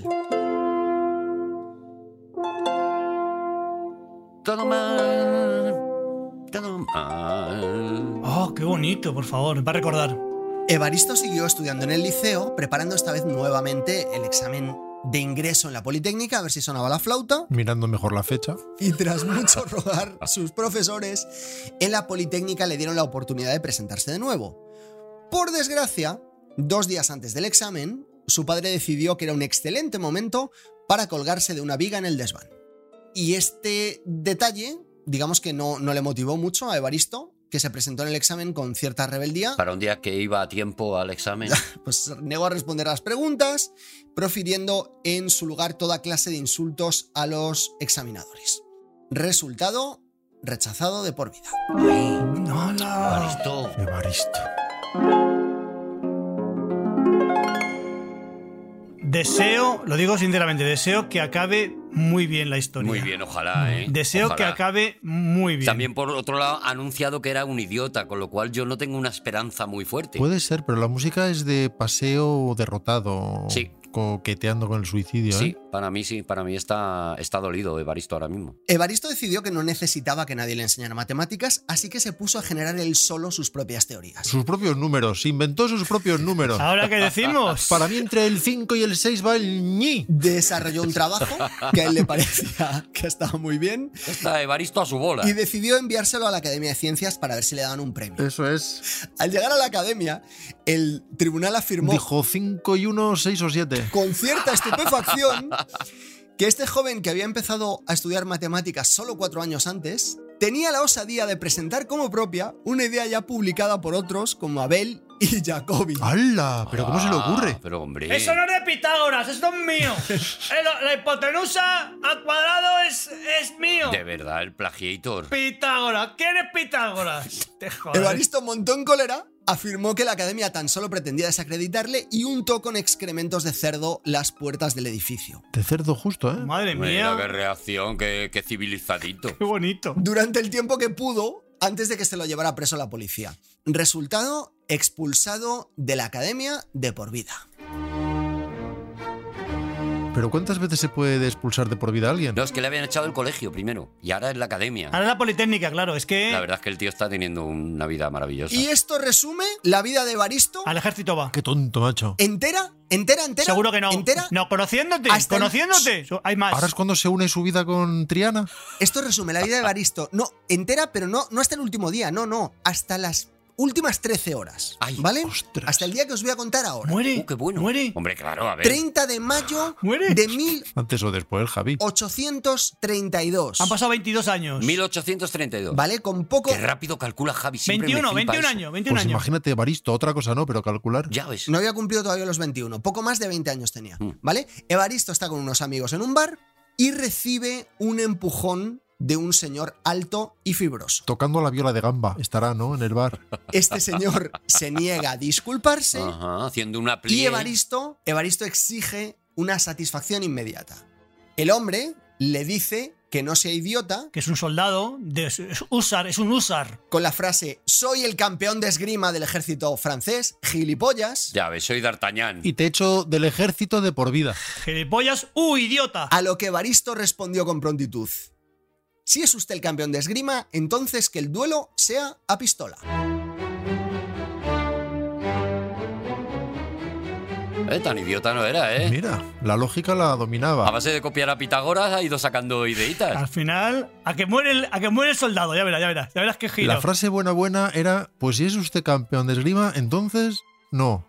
Todo mal. Todo mal. oh, qué bonito, por favor, me va a recordar. Evaristo siguió estudiando en el liceo, preparando esta vez nuevamente el examen de ingreso en la Politécnica, a ver si sonaba la flauta. Mirando mejor la fecha. Y tras mucho rogar, sus profesores en la Politécnica le dieron la oportunidad de presentarse de nuevo. Por desgracia, dos días antes del examen, su padre decidió que era un excelente momento para colgarse de una viga en el desván. Y este detalle digamos que no, no le motivó mucho a Evaristo, que se presentó en el examen con cierta rebeldía. Para un día que iba a tiempo al examen. Pues negó a responder a las preguntas, profiriendo en su lugar toda clase de insultos a los examinadores. Resultado, rechazado de por vida. No, no. Evaristo. Evaristo. Deseo, lo digo sinceramente, deseo que acabe muy bien la historia. Muy bien, ojalá, ¿eh? Deseo Ojalá. que acabe muy bien. También, por otro lado, ha anunciado que era un idiota, con lo cual yo no tengo una esperanza muy fuerte. Puede ser, pero la música es de paseo derrotado. Sí. Coqueteando con el suicidio, Sí, ¿eh? para mí sí, para mí está, está dolido Evaristo ahora mismo. Evaristo decidió que no necesitaba que nadie le enseñara matemáticas, así que se puso a generar él solo sus propias teorías. Sus propios números, inventó sus propios números. ¿Ahora qué decimos? Para mí entre el cinco y el seis va el ñi. Desarrolló un trabajo que a él le parecía que estaba muy bien Está Evaristo a su bola. y decidió enviárselo a la Academia de Ciencias para ver si le daban un premio. Eso es. Al llegar a la academia, el tribunal afirmó Dijo cinco y uno, seis o siete. con cierta estupefacción que este joven que había empezado a estudiar matemáticas solo cuatro años antes tenía la osadía de presentar como propia una idea ya publicada por otros como Abel y Jacobi. ¡Hala! ¿Pero cómo se le Ah, ocurre? Pero hombre. Eso no es de Pitágoras, eso es mío. El- la hipotenusa al cuadrado es, es mío. De verdad, el plagiator. Pitágoras, ¿quién es Pitágoras? Te jodas. Evaristo montó en cólera, afirmó que la academia tan solo pretendía desacreditarle y untó con excrementos de cerdo las puertas del edificio. De cerdo justo, ¿eh? Madre Mira, qué mía, reacción, qué, qué civilizadito. qué bonito. Durante el tiempo que pudo, antes de que se lo llevara preso la policía. Resultado, expulsado de la academia de por vida. ¿Pero cuántas veces se puede expulsar de por vida a alguien? No, es que le habían echado del colegio primero y ahora es la academia. Ahora la Politécnica, claro, es que La verdad es que el tío está teniendo una vida maravillosa. Y esto resume la vida de Evaristo al ejército va. Qué tonto, macho. entera, entera, entera. Seguro que no. Entera. No, conociéndote, Hasta el- conociéndote. Hay más. ¿Ahora es cuando se une su vida con Triana? Esto resume la vida de Evaristo. No, entera, pero no, no hasta el último día. No, no. Hasta las últimas trece horas. Ay, ¿Vale? ostras. Hasta el día que os voy a contar ahora. Muere. Uh, qué bueno. Muere. Hombre, claro, a ver. treinta de mayo Muere. de mil Antes o después, Javi. ochocientos treinta y dos. Han pasado veintidós años. mil ochocientos treinta y dos. ¿Vale? Con poco. Qué rápido calcula Javi. Siempre me veintiuno, flipa veintiún eso. años, veintiún Pues años. imagínate, Evaristo, otra cosa no, pero calcular. Ya ves. No había cumplido todavía los veintiuno. Poco más de veinte años tenía. Mm. ¿Vale? Evaristo está con unos amigos en un bar y recibe un empujón de un señor alto y fibroso. Tocando la viola de gamba. Estará, ¿no? En el bar. Este señor se niega a disculparse. Ajá, haciendo una Y plie. Evaristo, Evaristo exige una satisfacción inmediata. El hombre le dice que no sea idiota Que es un soldado. De, es usar, es un usar. con la frase «Soy el campeón de esgrima del ejército francés, gilipollas», Ya ves, soy D'Artagnan. Y te echo del ejército de por vida. Gilipollas. ¡Uh, idiota! a lo que Evaristo respondió con prontitud. «Si es usted el campeón de esgrima, entonces que el duelo sea a pistola». Eh, tan idiota no era, ¿eh? Mira, la lógica la A dominaba. base de copiar a Pitágoras ha ido sacando ideitas. Al final, a que muere el, a que muere el soldado. Ya verás, ya verás. Ya verás qué giro. La frase buena buena era, pues si es usted campeón de esgrima, entonces no.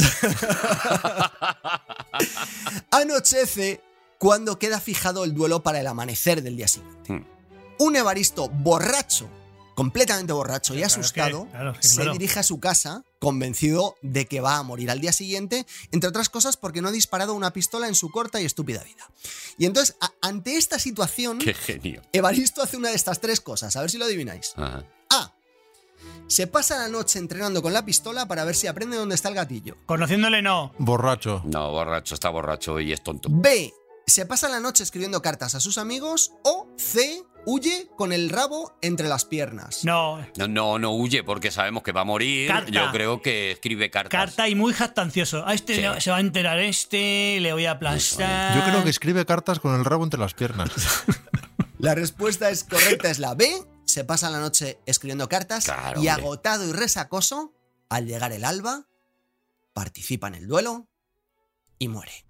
Anochece cuando queda fijado el duelo para el amanecer del día siguiente. Hmm. Un Evaristo borracho, completamente borracho y Claro, asustado, que- claro, que se claro. dirige a su casa convencido de que va a morir al día siguiente, entre otras cosas porque no ha disparado una pistola en su corta y estúpida vida. Y entonces, a- ante esta situación, Qué genio. Evaristo hace una de estas tres cosas, a ver si lo adivináis. Ajá. A. Se pasa la noche entrenando con la pistola para ver si aprende dónde está el gatillo. Conociéndole, no. Borracho. No, borracho, está borracho y es tonto. B. Se pasa la noche escribiendo cartas a sus amigos. O C. Huye con el rabo entre las piernas. No. No, no, no huye porque sabemos que va a morir. Carta. Yo creo que escribe cartas. Carta y muy jactancioso. A este Sí. le- se va a enterar este, le voy a aplastar. Yo creo que escribe cartas con el rabo entre las piernas. La respuesta es correcta, es la B. Se pasa la noche escribiendo cartas Claro, y hombre. agotado y resacoso, al llegar el alba, participa en el duelo y muere.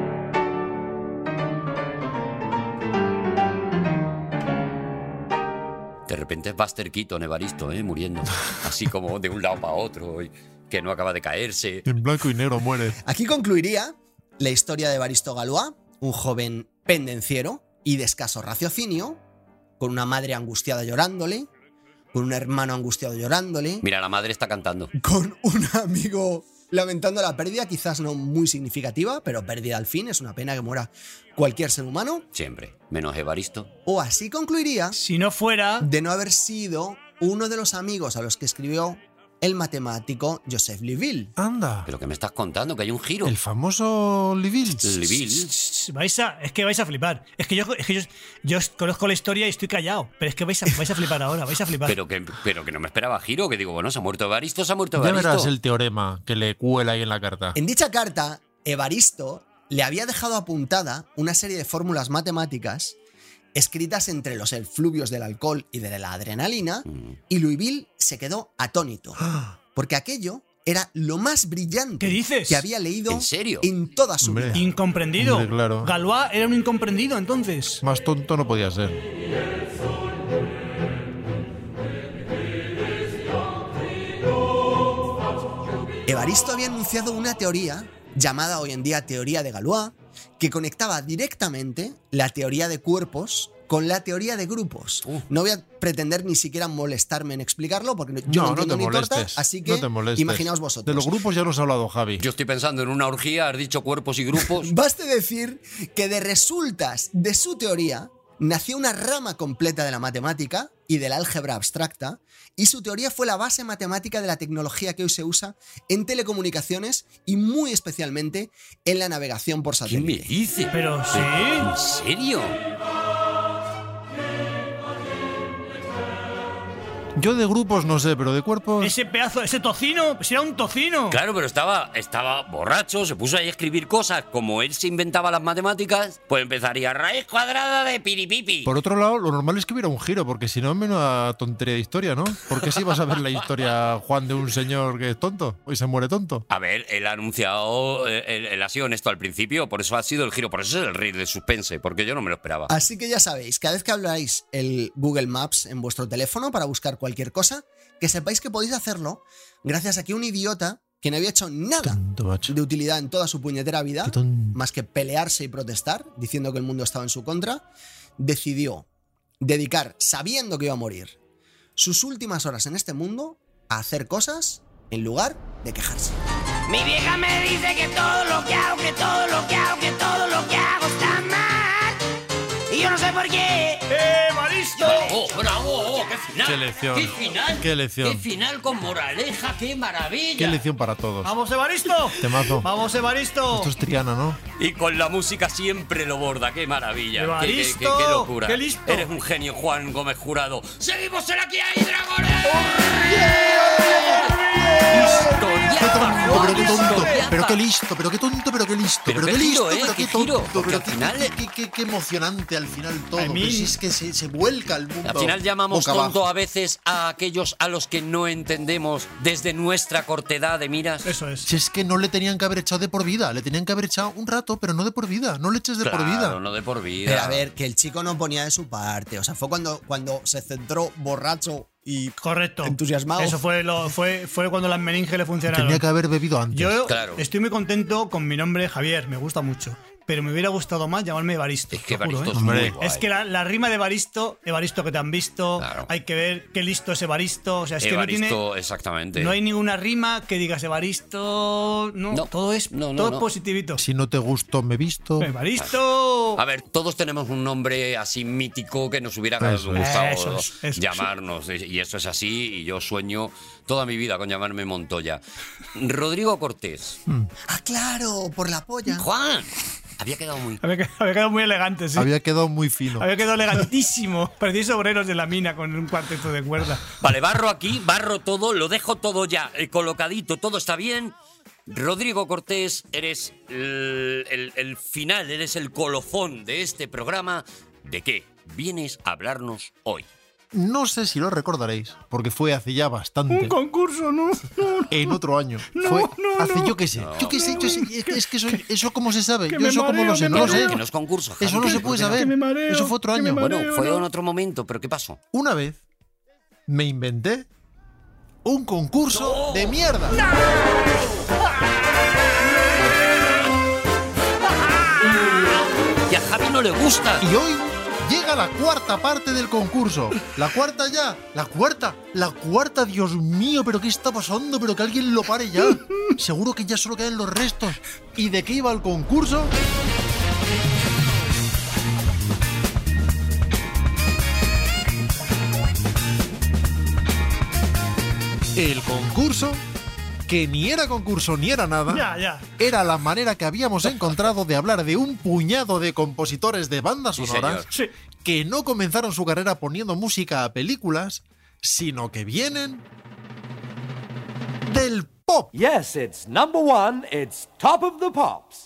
De repente es Buster Keaton, Evaristo, ¿eh? Muriendo. Así como de un lado para otro, y que no acaba de caerse. En blanco y negro muere. Aquí concluiría la historia de Evaristo Galois, un joven pendenciero y de escaso raciocinio, con una madre angustiada llorándole, con un hermano angustiado llorándole, Mira, la madre está cantando. con un amigo lamentando la pérdida, quizás no muy significativa, pero pérdida al fin, es una pena que muera cualquier ser humano. Siempre. Menos Evaristo. O así concluiría Si no fuera. de no haber sido uno de los amigos a los que escribió el matemático Joseph Liouville. Anda. Pero que me estás contando, que hay un giro. El famoso Liouville. Liouville. Vais a, es que vais a flipar. Es que yo, es que yo, yo conozco la historia y estoy callado. Pero es que vais a, vais a flipar ahora, vais a flipar. Pero que, pero que no me esperaba giro, que digo, bueno, se ha muerto Evaristo, se ha muerto Ya Evaristo. verás el teorema que le cuela ahí en la carta. En dicha carta, Evaristo le había dejado apuntada una serie de fórmulas matemáticas escritas entre los efluvios del alcohol y de la adrenalina, Mm. y Liouville se quedó atónito, porque aquello era lo más brillante ¿Qué dices? que había leído ¿En serio? en toda su Hombre. vida. Incomprendido. Hombre, claro. Galois era un incomprendido entonces. Más tonto no podía ser. Evaristo había anunciado una teoría, llamada hoy en día teoría de Galois, que conectaba directamente la teoría de cuerpos con la teoría de grupos. Uh. No voy a pretender ni siquiera molestarme en explicarlo, porque yo no, No, no entiendo te ni torta, molestes. así que no te molestes. imaginaos vosotros. De los grupos ya nos ha hablado Javi. Yo estoy pensando en una orgía, has dicho cuerpos y grupos. Baste decir que de resultas de su teoría nació una rama completa de la matemática y de la álgebra abstracta, y su teoría fue la base matemática de la tecnología que hoy se usa en telecomunicaciones y muy especialmente en la navegación por ¿Qué me satélite. dice? Pero sí. ¿En serio? Yo de grupos no sé, pero de cuerpos... Ese pedazo, ese tocino, pues era un tocino. Claro, pero estaba, estaba borracho, se puso ahí a escribir cosas. Como él se inventaba las matemáticas, pues empezaría raíz cuadrada de piripipi. Por otro lado, lo normal es que hubiera un giro, porque si no, menos tontería de historia, ¿no? Porque si vas a ver la historia, Juan, de un señor que es tonto y se muere tonto. A ver, él ha anunciado, eh, él, él ha sido honesto al principio, por eso ha sido el giro, por eso es el rey del suspense, porque yo no me lo esperaba. Así que ya sabéis, cada vez que habláis el Google Maps en vuestro teléfono para buscar cualquier cosa, que sepáis que podéis hacerlo gracias a que un idiota que no había hecho nada Tonto, macho. de utilidad en toda su puñetera vida, Qué tonto. más que pelearse y protestar, diciendo que el mundo estaba en su contra, decidió dedicar, sabiendo que iba a morir, sus últimas horas en este mundo a hacer cosas en lugar de quejarse. Mi vieja me dice que todo lo que hago, que todo lo que hago, que todo lo que hago está mal. Y yo no sé por qué. ¡Evaristo! ¡Bravo, bravo! Oh, ¡Qué final! Qué lección. ¡Qué final! Qué lección. ¡Qué final con moraleja! ¡Qué maravilla! Qué lección para todos. ¡Vamos, Evaristo! Temazo. ¡Vamos, Evaristo! Esto es Triana, ¿no? Y con la música siempre lo borda, qué maravilla. Qué, qué, ¡Evaristo! qué- qué locura. ¡Qué listo! Eres un genio, Juan Gómez Jurado. ¡Seguimos en Aquí hay dragones! Qué tonto, pero qué tonto, Historiaza. pero qué listo, pero qué tonto, pero qué listo, Pero pero qué qué listo, giro, ¿eh? pero Qué qué tonto, giro, porque pero al qué, final- qué, qué- qué emocionante al final todo, I mean- que si es que se, se vuelca el mundo. Al final llamamos boca abajo. tonto a veces a aquellos a los que no entendemos desde nuestra cortedad de miras. Eso es. Si es que no le tenían que haber echado de por vida, le tenían que haber echado un rato, pero no de por vida, no le eches de por vida. Claro, no de por vida. Pero a ver, que el chico no ponía de su parte. O sea, fue cuando, cuando se centró borracho y Correcto. entusiasmado. Eso fue, lo, fue, fue cuando las meninges le funcionaron. Tenía que haber bebido antes. Yo Claro. estoy muy contento con mi nombre, Javier, me gusta mucho. Pero me hubiera gustado más llamarme Evaristo. Es que te juro, Evaristo ¿eh? es Hombre. muy guay. Es que la, la rima de Evaristo, Evaristo que te han visto, Claro. hay que ver qué listo es Evaristo. O sea, es que no Evaristo, tiene. exactamente. No hay ninguna rima que digas Evaristo. No, No. todo es, No, no, todo no. es positivito. Si no te gustó, me visto. ¡Evaristo! A ver, todos tenemos un nombre así mítico que nos hubiera Eso es. gustado Eso es, eso es. llamarnos. Y eso es así, y yo sueño toda mi vida con llamarme Montoya. Rodrigo Cortés. Ah, claro, por la polla. Juan, había quedado muy... Había, que- había quedado muy elegante, sí. Había quedado muy fino. Había quedado elegantísimo. Parecía obreros de la mina con un cuarteto de cuerda. Vale, barro aquí, barro todo, lo dejo todo ya eh, colocadito, todo está bien. Rodrigo Cortés, eres el, el- el final, eres el colofón de este programa. ¿De qué vienes a hablarnos hoy? No sé si lo recordaréis, porque fue hace ya bastante. Un concurso, ¿no? No, En otro año. No, fue no, hace no. yo qué sé. Yo qué sé, yo sé. Es que, es que eso, eso cómo se sabe. que Yo me eso cómo mareo, lo sé. que No me lo sé. mareo. Que no es concurso, Eso Javi, no se ¿por puede qué no? saber. Que me mareo, Eso fue otro que me año. mareo. Bueno, fue no. en otro momento, pero ¿qué pasó? Una vez me inventé un concurso de mierda. Y a Javi no le gusta. Y hoy Llega la cuarta parte del concurso. La cuarta ya. La cuarta. La cuarta, Dios mío, pero ¿qué está pasando? Pero que alguien lo pare ya. Seguro que ya solo quedan los restos. ¿Y de qué iba el concurso? El concurso, que ni era concurso ni era nada, Ya, ya. era la manera que habíamos encontrado de hablar de un puñado de compositores de bandas Sí, sonoras Sí. que no comenzaron su carrera poniendo música a películas, sino que vienen del pop. Yes, it's number one. It's top of the pops.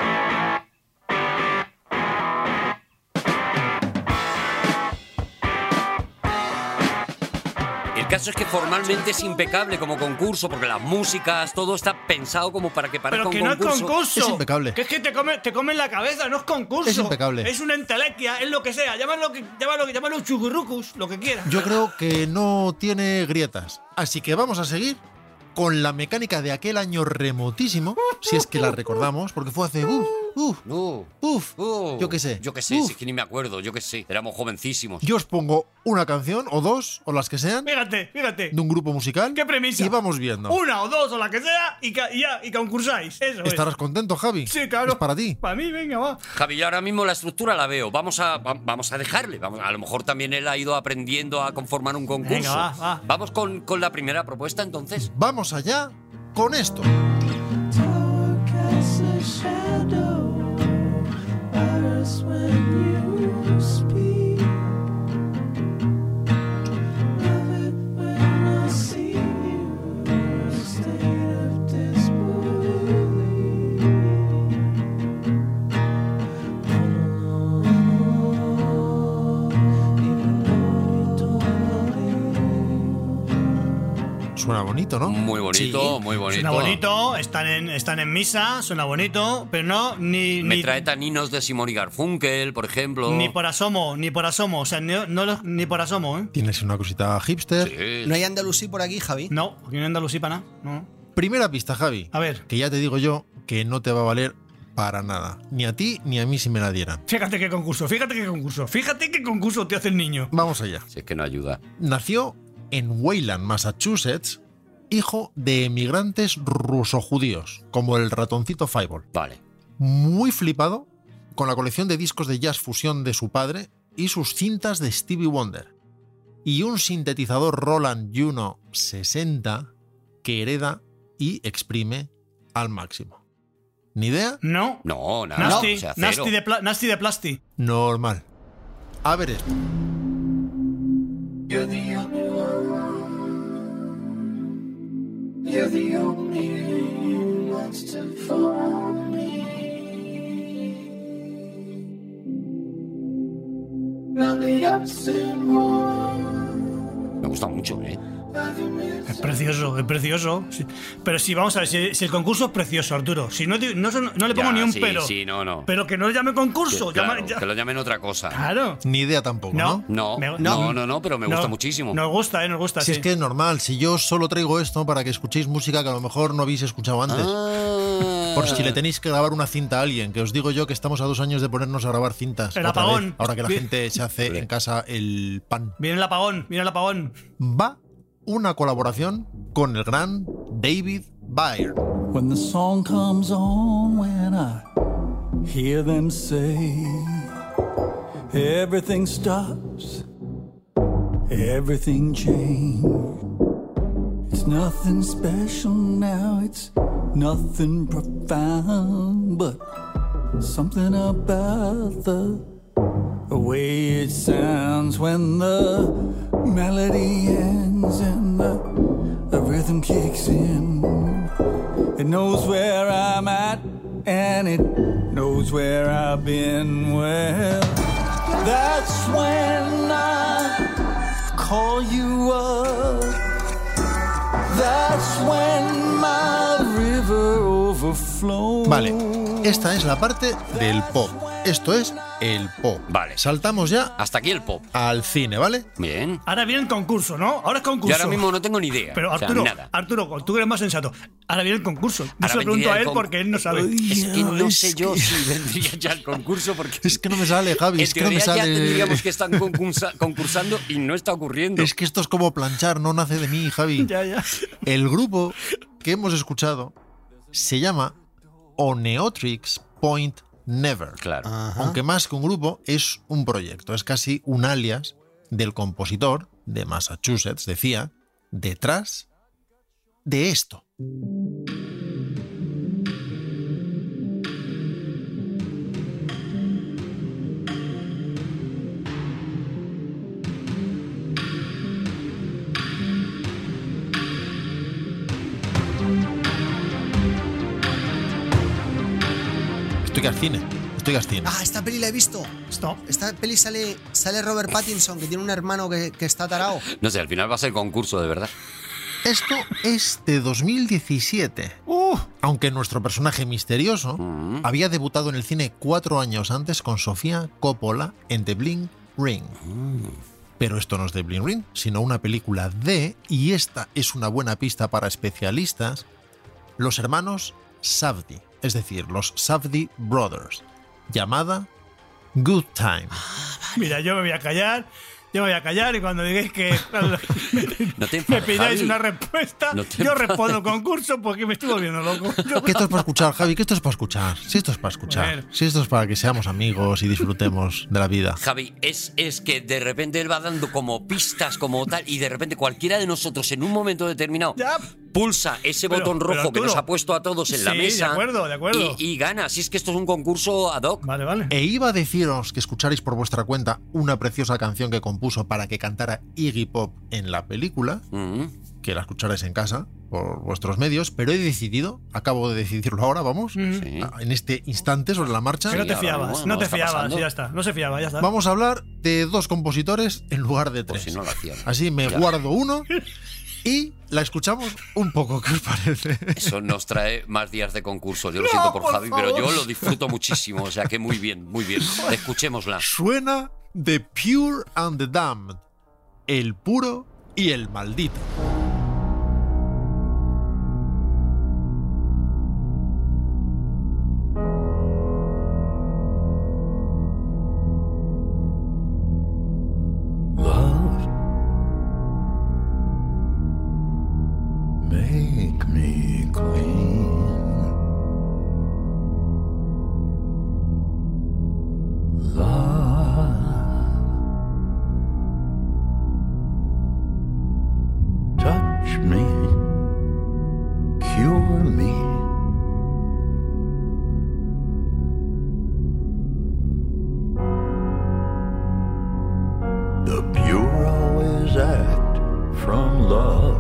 El caso es que formalmente es impecable como concurso, porque las músicas, todo está pensado como para que parezca Pero que un no es concurso. concurso. Es impecable. Que es que te come, te comen la cabeza, no es concurso. Es impecable. Es una entelequia, es lo que sea. Llámalo, que, llámalo, llámalo chugurrucus, lo que quieras. Yo creo que no tiene grietas. Así que vamos a seguir con la mecánica de aquel año remotísimo, si es que la recordamos, porque fue hace... Uf, uf, No. uf, Oh, yo qué sé. Yo qué sé, Uf. si es que ni me acuerdo, yo qué sé. Éramos jovencísimos. Yo os pongo una canción, o dos, o las que sean, Fíjate, fíjate. de un grupo musical. ¿Qué premisa? Y vamos viendo. Una o dos o la que sea y, ca- y ya, y concursáis. Eso ¿Estarás es. contento, Javi? Sí, claro. Es para ti. Para mí, venga, va. Javi, yo ahora mismo la estructura la veo. Vamos a, va- vamos a dejarle. Vamos, a lo mejor también él ha ido aprendiendo a conformar un concurso. Venga, va, va. Vamos con, con la primera propuesta, entonces. Vamos allá con esto. Suena bonito, ¿no? Muy bonito, Sí, muy bonito. Suena bonito, están en, están en misa, suena bonito, pero no, ni, Me ni, trae taninos de Simón y Garfunkel, por ejemplo. ni por asomo, ni por asomo. O sea, ni, no, lo- ni por asomo, ¿eh? Tienes una cosita hipster. Sí. ¿No hay andalusí por aquí, Javi? No, aquí no hay Andalusí para nada. No. Primera pista, Javi. A ver. Que ya te digo yo que no te va a valer para nada. Ni a ti ni a mí si me la dieran. Fíjate qué concurso, fíjate qué concurso, fíjate qué concurso te hace el niño. Vamos allá. Si es que no ayuda. Nació en Wayland, Massachusetts, hijo de emigrantes ruso-judíos, como el ratoncito Fireball. Vale. Muy flipado con la colección de discos de jazz fusión de su padre y sus cintas de Stevie Wonder. Y un sintetizador Roland Juno sesenta que hereda y exprime al máximo. ¿Ni idea? No. No, nada. Nasty, o sea, cero. nasty, de pla- nasty de plasti. Normal. A ver esto. You're the only one. You're the only one who wants to fall me. Round the opposite wall. Me gusta mucho, ¿eh? Es precioso, es precioso. Sí. Pero si vamos a ver, si, si el concurso es precioso, Arturo. Si no, di- no, son- no le pongo Ya, ni un sí, pero. Sí, no, no. Pero que no le llame concurso. Que, claro, llama- ya- que lo llamen otra cosa. Claro. Ni idea tampoco, ¿no? No. No, Me- no, no, no, pero me gusta No, muchísimo. Nos gusta, eh, nos gusta. Si sí. es que es normal, si yo solo traigo esto para que escuchéis música que a lo mejor no habéis escuchado antes. Ah. Por si le tenéis que grabar una cinta a alguien, que os digo yo que estamos a dos años de ponernos a grabar cintas. El otra apagón. vez, ahora que la Bien. gente se hace en casa el pan. Viene el apagón, viene el apagón. Va una colaboración con el gran David Byrne. When the song comes on, when I hear them say, everything stops, everything changed. It's nothing special now, it's nothing profound, but something about the way it sounds when the melody ends and the, the rhythm kicks in. It knows where I'm at and it knows where I've been. Well, that's when I call you up. That's when my river overflows. Vale, esta es la parte del pop. Esto es el pop. Vale. Saltamos ya Hasta aquí el pop. al cine, ¿vale? Bien. Ahora viene el concurso, ¿no? Ahora es concurso. Yo ahora mismo no tengo ni idea. Pero o sea, Arturo, nada. Arturo, tú eres más sensato. Ahora viene el concurso. Yo Ahora se lo pregunto vendría a el él con- porque él no sabe. Es que no es sé yo que- si vendría ya el concurso porque... Es que no me sale, Javi, en es que no me teoría ya sale. tendríamos que estar concursa- concursando y no está ocurriendo. Es que esto es como planchar, no nace de mí, Javi. Ya, ya. El grupo que hemos escuchado se llama Oneotrix Point Never. Claro. Aunque más que un grupo, es un proyecto. Es casi un alias del compositor de Massachusetts, decía, detrás de esto. Estoy al cine, estoy al cine. Ah, esta peli la he visto. Esto. Esta peli sale, sale Robert Pattinson, que tiene un hermano que, que está tarao. No sé, al final va a ser concurso de verdad. Esto es de dos mil diecisiete. Uh, Aunque nuestro personaje misterioso Mm. había debutado en el cine cuatro años antes con Sofía Coppola en The Bling Ring. Pero esto no es The Bling Ring, sino una película de, y esta es una buena pista para especialistas, los hermanos Safdie, es decir, los Safdie Brothers, llamada Good Time. mira, yo me voy a callar. Yo me voy a callar y cuando digáis que me, No te me enfades, pidáis Javi. una respuesta, No te yo enfades. respondo el concurso porque me estoy volviendo loco. Que esto es para escuchar, Javi, que esto es para escuchar. Si esto es para escuchar, Bueno. si esto es para que seamos amigos y disfrutemos de la vida. Javi, es, es que de repente él va dando como pistas, como tal, y de repente cualquiera de nosotros en un momento determinado Ya. pulsa ese Pero- botón pero, rojo que Arturo. nos ha puesto a todos en la Sí, mesa. de acuerdo, de acuerdo. Y, y gana. Si es que esto es un concurso ad hoc. Vale, vale. E iba a deciros que escucharais por vuestra cuenta una preciosa canción que compuso para que cantara Iggy Pop en la película, Mm. que la escucharais en casa por vuestros medios, pero he decidido, acabo de decidirlo ahora, vamos, Mm. Sí. en este instante sobre la marcha, Que no te ahora fiabas, mismo, no ¿no? te Está fiabas, pasando. ya está. No se fiaba, ya está. vamos a hablar de dos compositores en lugar de Por tres. si no lo hacían. Así me Ya. guardo uno y la escuchamos un poco, ¿qué os parece? Eso nos trae más días de concurso. Yo lo No, siento por, por Javi, pero favor. yo lo disfruto muchísimo. O sea que muy bien, muy bien. Escuchémosla. Suena The Pure and the Damned, el puro y el maldito. Love, make me clean. Love, touch me, cure me. The pure always act from love.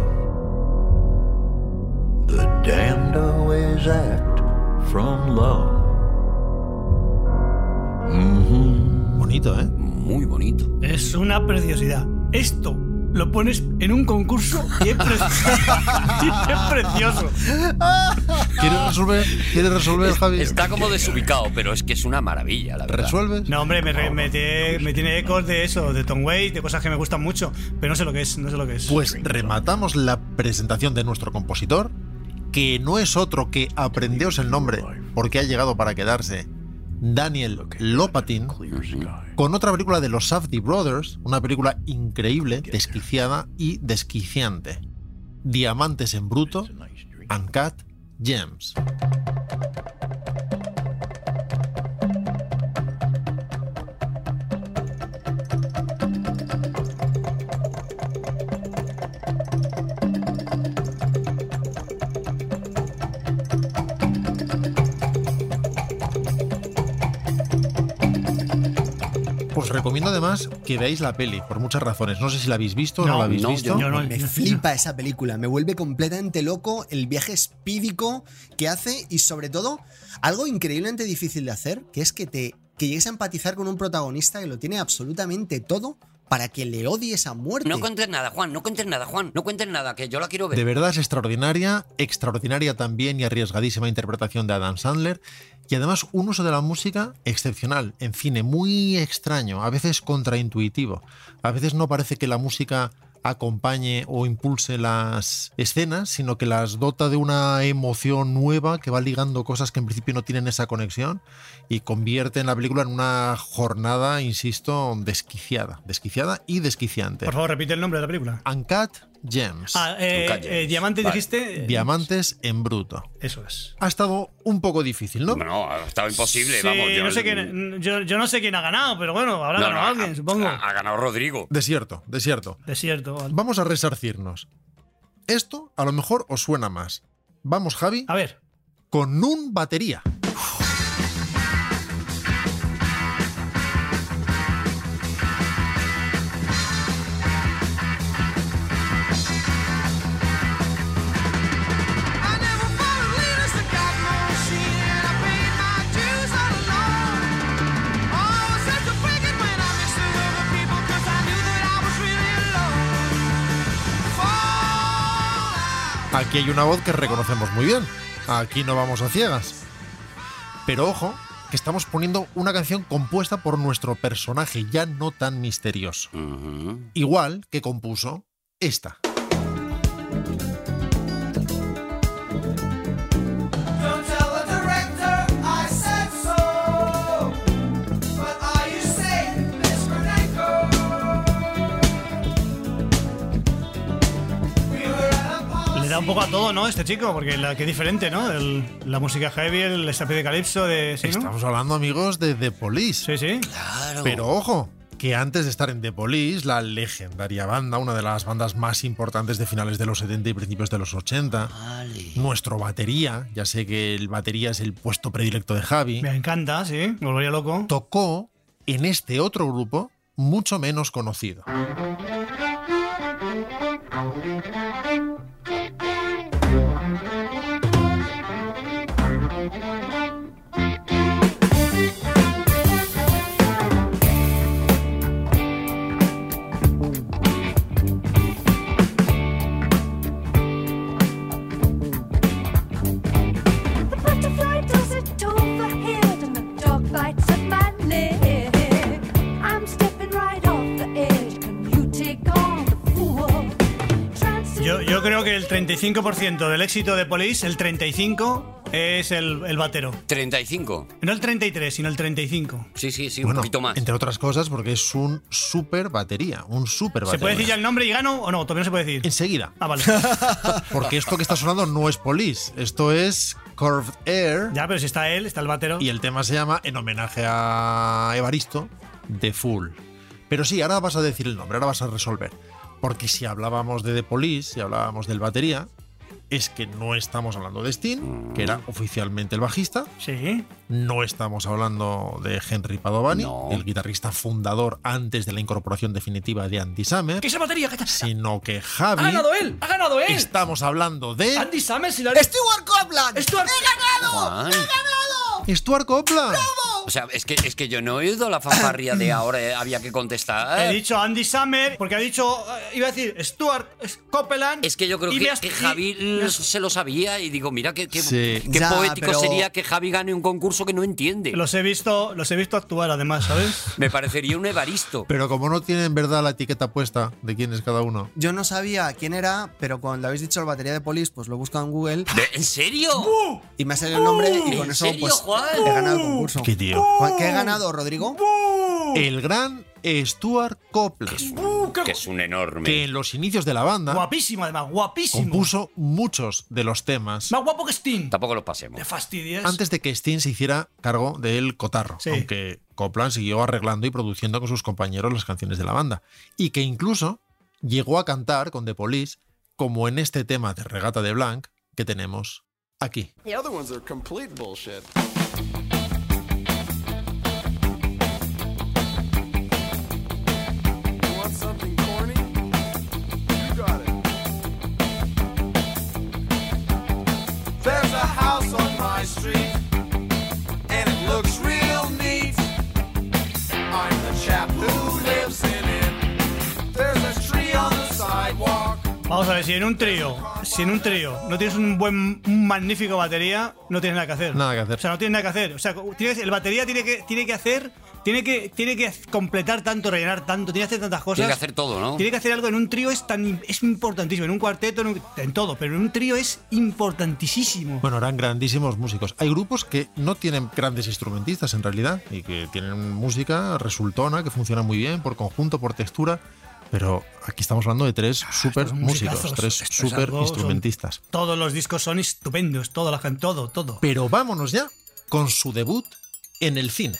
The damned always act from love. Mhm. Bonito, ¿eh? Muy bonito. Es una preciosidad. Esto lo pones en un concurso y es, pre- y es precioso. ¿Quieres resolver? ¿Quieres resolver, Javi? Está como desubicado, pero es que es una maravilla, la verdad. ¿Resuelves? No, hombre, me, re- me tiene, me tiene ecos de eso, de Tom Waits, de cosas que me gustan mucho, pero no sé lo que es, no sé lo que es. Pues rematamos la presentación de nuestro compositor, que no es otro que, aprendeos el nombre, porque ha llegado para quedarse, Daniel Lopatin, con otra película de los Safdie Brothers, una película increíble, desquiciada y desquiciante. Diamantes en bruto, Uncut Gems. Os recomiendo además que veáis la peli, por muchas razones. No sé si la habéis visto o no, No, la habéis no, visto. yo no. Me flipa esa película, me vuelve completamente loco el viaje espídico que hace y sobre todo algo increíblemente difícil de hacer, que es que te que llegues a empatizar con un protagonista que lo tiene absolutamente todo para que le odies a muerte. No cuentes nada, Juan, no cuentes nada, Juan, no cuentes nada, que yo la quiero ver. De verdad es extraordinaria, extraordinaria también y arriesgadísima interpretación de Adam Sandler, y además un uso de la música excepcional en cine, muy extraño, a veces contraintuitivo. A veces no parece que la música acompañe o impulse las escenas, sino que las dota de una emoción nueva que va ligando cosas que en principio no tienen esa conexión y convierte en la película en una jornada, insisto, desquiciada, desquiciada y desquiciante. Por favor, repite el nombre de la película. Uncut Gems. Ah, eh, Uncut Gems. eh, Diamantes, Vale. dijiste. Diamantes en bruto. Eso es. Ha estado un poco difícil, ¿no? No, ha estado imposible, Sí, vamos. Yo no sé quién, yo, yo no sé quién ha ganado, pero bueno, habrá No, ganado no, alguien, ha- supongo. Ha, ha ganado Rodrigo. Desierto, desierto. Desierto. Vale. Vamos a resarcirnos. Esto a lo mejor os suena más. Vamos, Javi. A ver. Con un batería. Aquí hay una voz que reconocemos muy bien. Aquí no vamos a ciegas. Pero ojo, que estamos poniendo una canción compuesta por nuestro personaje ya no tan misterioso. Uh-huh. Igual que compuso esta. Don't tell the director I said so. But are you safe, Miss Granenko? We were at a party. Le da un poco a todo, ¿no? Este chico, porque la, qué diferente, ¿no? El- la música heavy, el estape de calipso, de. ¿sí, no? Estamos hablando, amigos, de The Police. Sí, sí. Claro. Pero ojo, que antes de estar en The Police, la legendaria banda, una de las bandas más importantes de finales de los setenta y principios de los ochenta, Vale. nuestro batería, ya sé que el batería es el puesto predilecto de Javi, Me encanta, sí. Me volvería loco. tocó en este otro grupo mucho menos conocido. The butterfly does it overhead and the dog bites at my leg. I'm stepping right off the edge. Can you take on the fool? Yo, yo creo que el treinta y cinco por ciento del éxito de Police, el treinta y cinco por ciento es el, el batero. treinta y cinco. No el treinta y tres, sino el treinta y cinco. Sí, sí, sí, Bueno, un poquito más. entre otras cosas porque es un super batería, un super batería. ¿Se puede decir ya el nombre y gano o no? Todavía no se puede decir. Enseguida. Ah, vale. Porque esto que está sonando no es Police, esto es Curved Air. Ya, pero si está él, está el batero. Y el tema se llama, en homenaje a Evaristo, The Fool. Pero sí, ahora vas a decir el nombre, ahora vas a resolver. Porque si hablábamos de The Police, si hablábamos del batería, es que no estamos hablando de Sting, que era oficialmente el bajista. Sí. No estamos hablando de Henry Padovani, No. el guitarrista fundador antes de la incorporación definitiva de Andy Summer, ¿Qué es la batería? ¿Qué tal? sino que ¡Ha Javi... ganado él! ¡Ha ganado él! Estamos hablando de Andy Summers y la... ¡Stuart Copeland! Stuart- ¡He ganado! Juan. ¡He ganado! Stuart Copeland. O sea, es que, es que yo no he oído la fanfarria de ahora, eh, había que contestar. He dicho Andy Summer porque ha dicho, eh, iba a decir Stuart Copeland. Es que yo creo y que, me has- que y- Javi me has- se lo sabía y digo, mira qué, qué, Sí. qué Ya, poético pero- sería que Javi gane un concurso que no entiende. Los he visto, los he visto actuar además, ¿sabes? Me parecería un Evaristo. Pero como no tienen en verdad la etiqueta puesta de quién es cada uno. Yo no sabía quién era, pero cuando habéis dicho la batería de Police, pues lo he buscado en Google ¿De- ¿En serio? y me ha salido el nombre y con ¿En eso serio, pues Juan? he ganado el concurso. ¿Qué tío? Juan, ¿qué he ganado, Rodrigo? El gran Stuart Copeland, Que es un enorme. que en los inicios de la banda Guapísimo, además, guapísimo. compuso muchos de los temas Más guapo que Sting. Tampoco los pasemos. Te fastidies. antes de que Sting se hiciera cargo del cotarro, Sí. aunque Copeland siguió arreglando y produciendo con sus compañeros las canciones de la banda, y que incluso llegó a cantar con The Police, como en este tema de Regata de Blanc que tenemos aquí. The other ones are complete bullshit. You want something corny? You got it. There's a house on my street, and it looks real neat. I'm the chap who lives in it. Vamos a ver, si en un trío, si en un trío no tienes un buen, un magnífico batería, no tienes nada que hacer. Nada que hacer. O sea, no tienes nada que hacer. O sea, tienes, el batería tiene que, tiene que hacer, tiene que, tiene que completar tanto, rellenar tanto, tiene que hacer tantas cosas. Tiene que hacer todo, ¿no? Tiene que hacer algo. En un trío es tan, es importantísimo. En un cuarteto, en, un- en todo, pero en un trío es importantísimo. Bueno, eran grandísimos músicos. Hay grupos que no tienen grandes instrumentistas en realidad y que tienen música resultona, que funciona muy bien por conjunto, por textura. Pero aquí estamos hablando de tres super estos músicos, musicazos. tres Esto es super algo, son- instrumentistas. Todos los discos son estupendos, todo, la, can- todo, todo. Pero vámonos ya con su debut en el cine.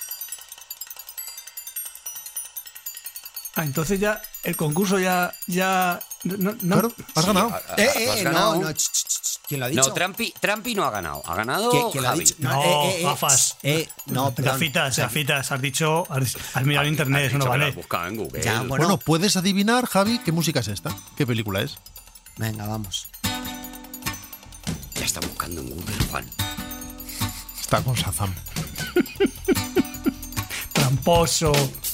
Ah, entonces ya el concurso ya, ya, no, no- Claro, has ganado. Ah, Eh, ¿tú has eh, ganado? no, no, ch, ch, ch, ¿quién lo ha dicho? No, Trampi, Trampi no ha ganado. Ha ganado ¿Qui- ¿Quién lo ha Javi. dicho? No, eh, eh, eh, gafas. Eh, no, perdón. Gafitas, gafitas, has dicho, has, has mirado en internet, Has eso no dicho que lo vale. has buscado en Google. Ya, Bueno, bueno, ¿puedes adivinar, Javi, qué música es esta? ¿Qué película es? venga, vamos. Ya está buscando en Google, Juan. Está con Shazam. Tramposo.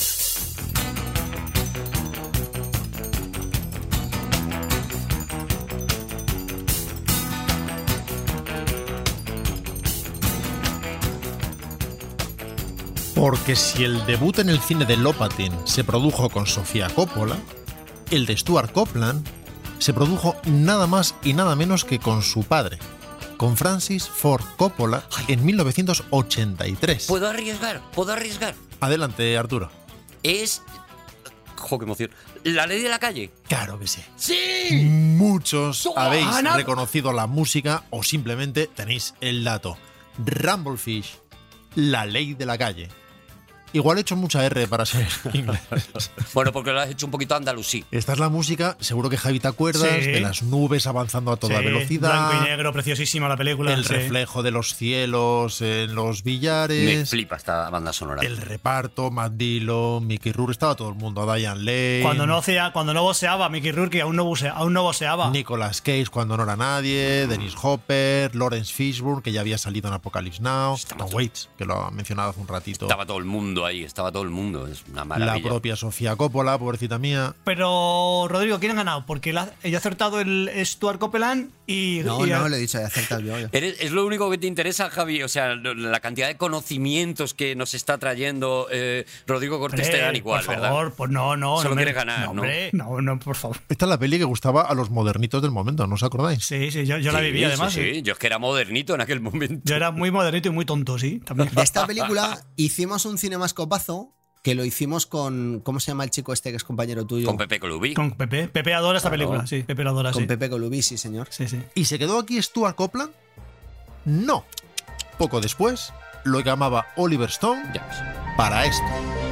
Porque si el debut en el cine de Lopatin se produjo con Sofía Coppola, el de Stuart Copeland se produjo nada más y nada menos que con su padre, con Francis Ford Coppola, en mil novecientos ochenta y tres. ¿Puedo arriesgar? ¿Puedo arriesgar? Adelante, Arturo. Es... ¡Jo, qué emoción! ¿La ley de la calle? Claro que sí. ¡Sí! Muchos ¡Toma! habéis ¡Ana! reconocido la música o simplemente tenéis el dato. Rumblefish, La ley de la calle. Igual he hecho mucha R para ser inglés. Bueno, porque lo has hecho un poquito andalusí. Esta es la música, seguro que Javi te acuerdas, Sí. de las nubes avanzando a toda Sí, velocidad. Blanco y negro, preciosísima la película. El sí. reflejo de los cielos en los Me billares. flipa esta banda sonora. El reparto, Matt Dillon, Mickey Rourke, estaba todo el mundo, Diane Lane. Cuando no, hacía, cuando no voceaba, Mickey Rourke aún no, vocea- aún no voceaba. Nicolas Cage cuando no era nadie, Dennis Hopper, Lawrence Fishburne, que ya había salido en Apocalypse Now, Tom Waits, que lo ha mencionado hace un ratito. Estaba todo el mundo ahí, estaba todo el mundo. Es una La maravilla. propia Sofía Coppola, pobrecita mía. Pero, Rodrigo, ¿quién ha ganado? Porque la- ella ha acertado el Stuart Copeland y... No, y- no, le he dicho, he acertado yo. yo. Eres- es lo único que te interesa, Javi. O sea, lo- la cantidad de conocimientos que nos está trayendo eh, Rodrigo Cortés te dan Hombre, igual, por ¿verdad? favor, pues no, no. Solo no me- quieres ganar, ¿no? Hombre, no, no, por favor. Esta es la peli que gustaba a los modernitos del momento, ¿no os acordáis? Sí, sí, yo, yo la Sí, viví además. Sí, sí. sí. Yo es que era modernito en aquel momento. Yo era muy modernito y muy tonto, sí. También. De esta película hicimos un cinemascopazo que lo hicimos con. ¿Cómo se llama el chico este que es compañero tuyo? Con Pepe Colubí. Con Pepe. Pepe adora esta Claro. película, sí. Pepe la adora, Con sí. Pepe Colubí, sí, señor. Sí, sí. ¿Y se quedó aquí Stuart Copeland? No. Poco después, lo llamaba Oliver Stone Ya ves. para esto.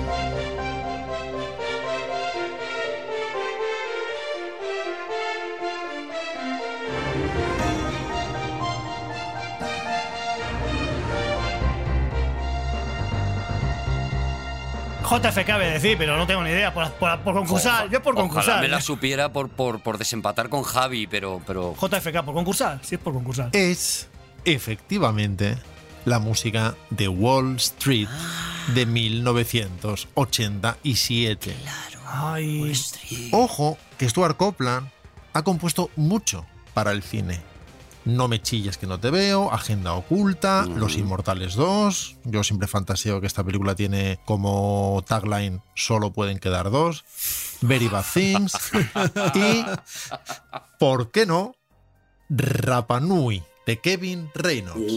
J F K voy a decir, pero no tengo ni idea. Por, por- por concursar, yo por Ojalá concursar. me la ¿eh? supiera por, por, por desempatar con Javi, pero, pero J F K, por concursar. Sí, es por concursar. Es, efectivamente, la música de Wall Street de mil novecientos ochenta y siete. Ay. Ojo que Stuart Copeland ha compuesto mucho para el cine. No me chilles que no te veo, Agenda oculta, Los Inmortales dos. Yo siempre fantaseo que esta película tiene como tagline Solo pueden quedar dos. Very Bad Things. Y, ¿por qué no? Rapa Nui, de Kevin Reynolds.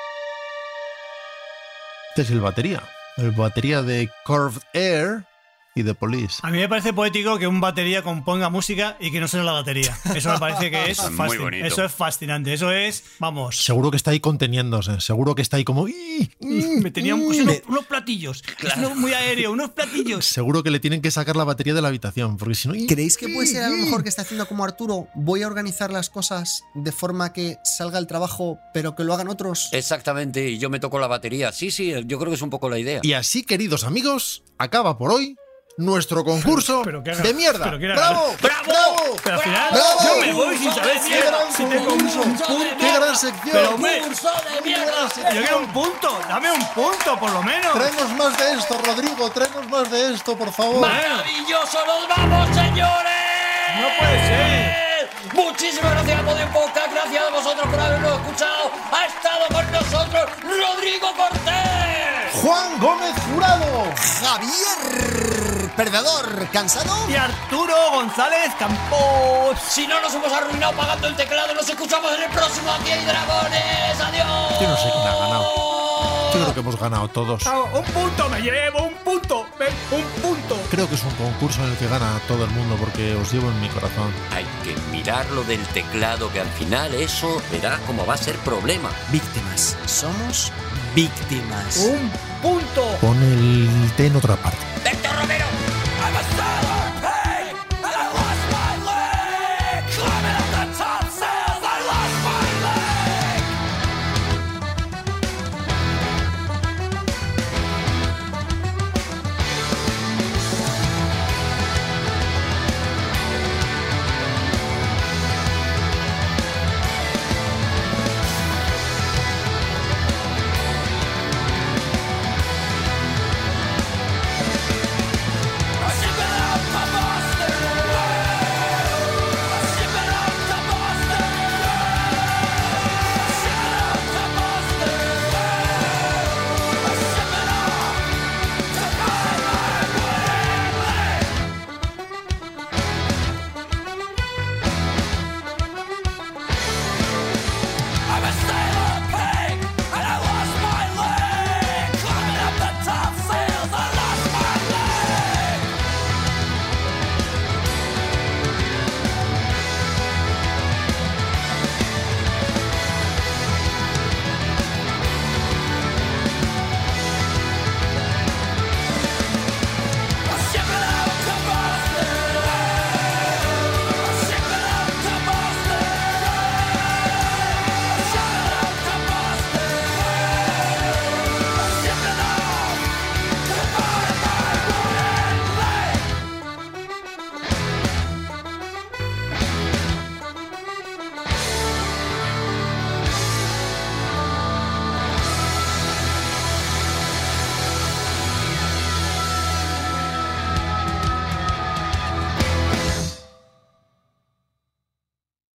Este es el batería. El batería de Curved Air, y The Police. A mí me parece poético que un batería componga música y que no sea la batería. Eso me parece que es Eso es muy fascinante. bonito. Eso es fascinante. Eso es, vamos. Seguro que está ahí conteniéndose, seguro que está ahí como... "Ih, Me tenía un- unos, unos platillos. Es uno muy aéreo, unos platillos. Seguro que le tienen que sacar la batería de la habitación, porque si no... ¡ih! ¿Creéis que puede ser a lo mejor que está haciendo como Arturo? Voy a organizar las cosas de forma que salga el trabajo, pero que lo hagan otros. Exactamente, y yo me toco la batería. Sí, sí, yo creo que es un poco la idea. Y así, queridos amigos, acaba por hoy nuestro concurso Pero que haga- de mierda. pero que haga- ¡Bravo! ¡Bravo! ¡Bravo! Pero al final, ¡Bravo! yo me voy sin saber si, ¡Qué gran si tengo un, un punto. ¡Qué gran sección! Pero, hombre, de mierda! yo quiero un punto. Dame un punto, por lo menos. Tráenos más de esto, Rodrigo, tráenos más de esto, por favor. ¡Maravilloso! ¡Nos vamos, señores! No puede ser. Muchísimas gracias a Podio Podcast, gracias a vosotros por habernos escuchado. Ha estado con nosotros Rodrigo Cortés. Juan Gómez Jurado. Javier Perdedor, ¿cansado? Y Arturo González Campos. Si no nos hemos arruinado pagando el teclado, nos escuchamos en el próximo Aquí hay Dragones. ¡Adiós! Yo no sé quién ha ganado. Yo creo que hemos ganado todos. Ah, un punto, me llevo un punto. Ven, un punto. Creo que es un concurso en el que gana todo el mundo porque os llevo en mi corazón. Hay que mirar lo del teclado, que al final eso verá cómo va a ser problema. Víctimas. Somos víctimas. Un punto. Pon el té en otra parte. ¡Héctor Romero! ¡Avanzado!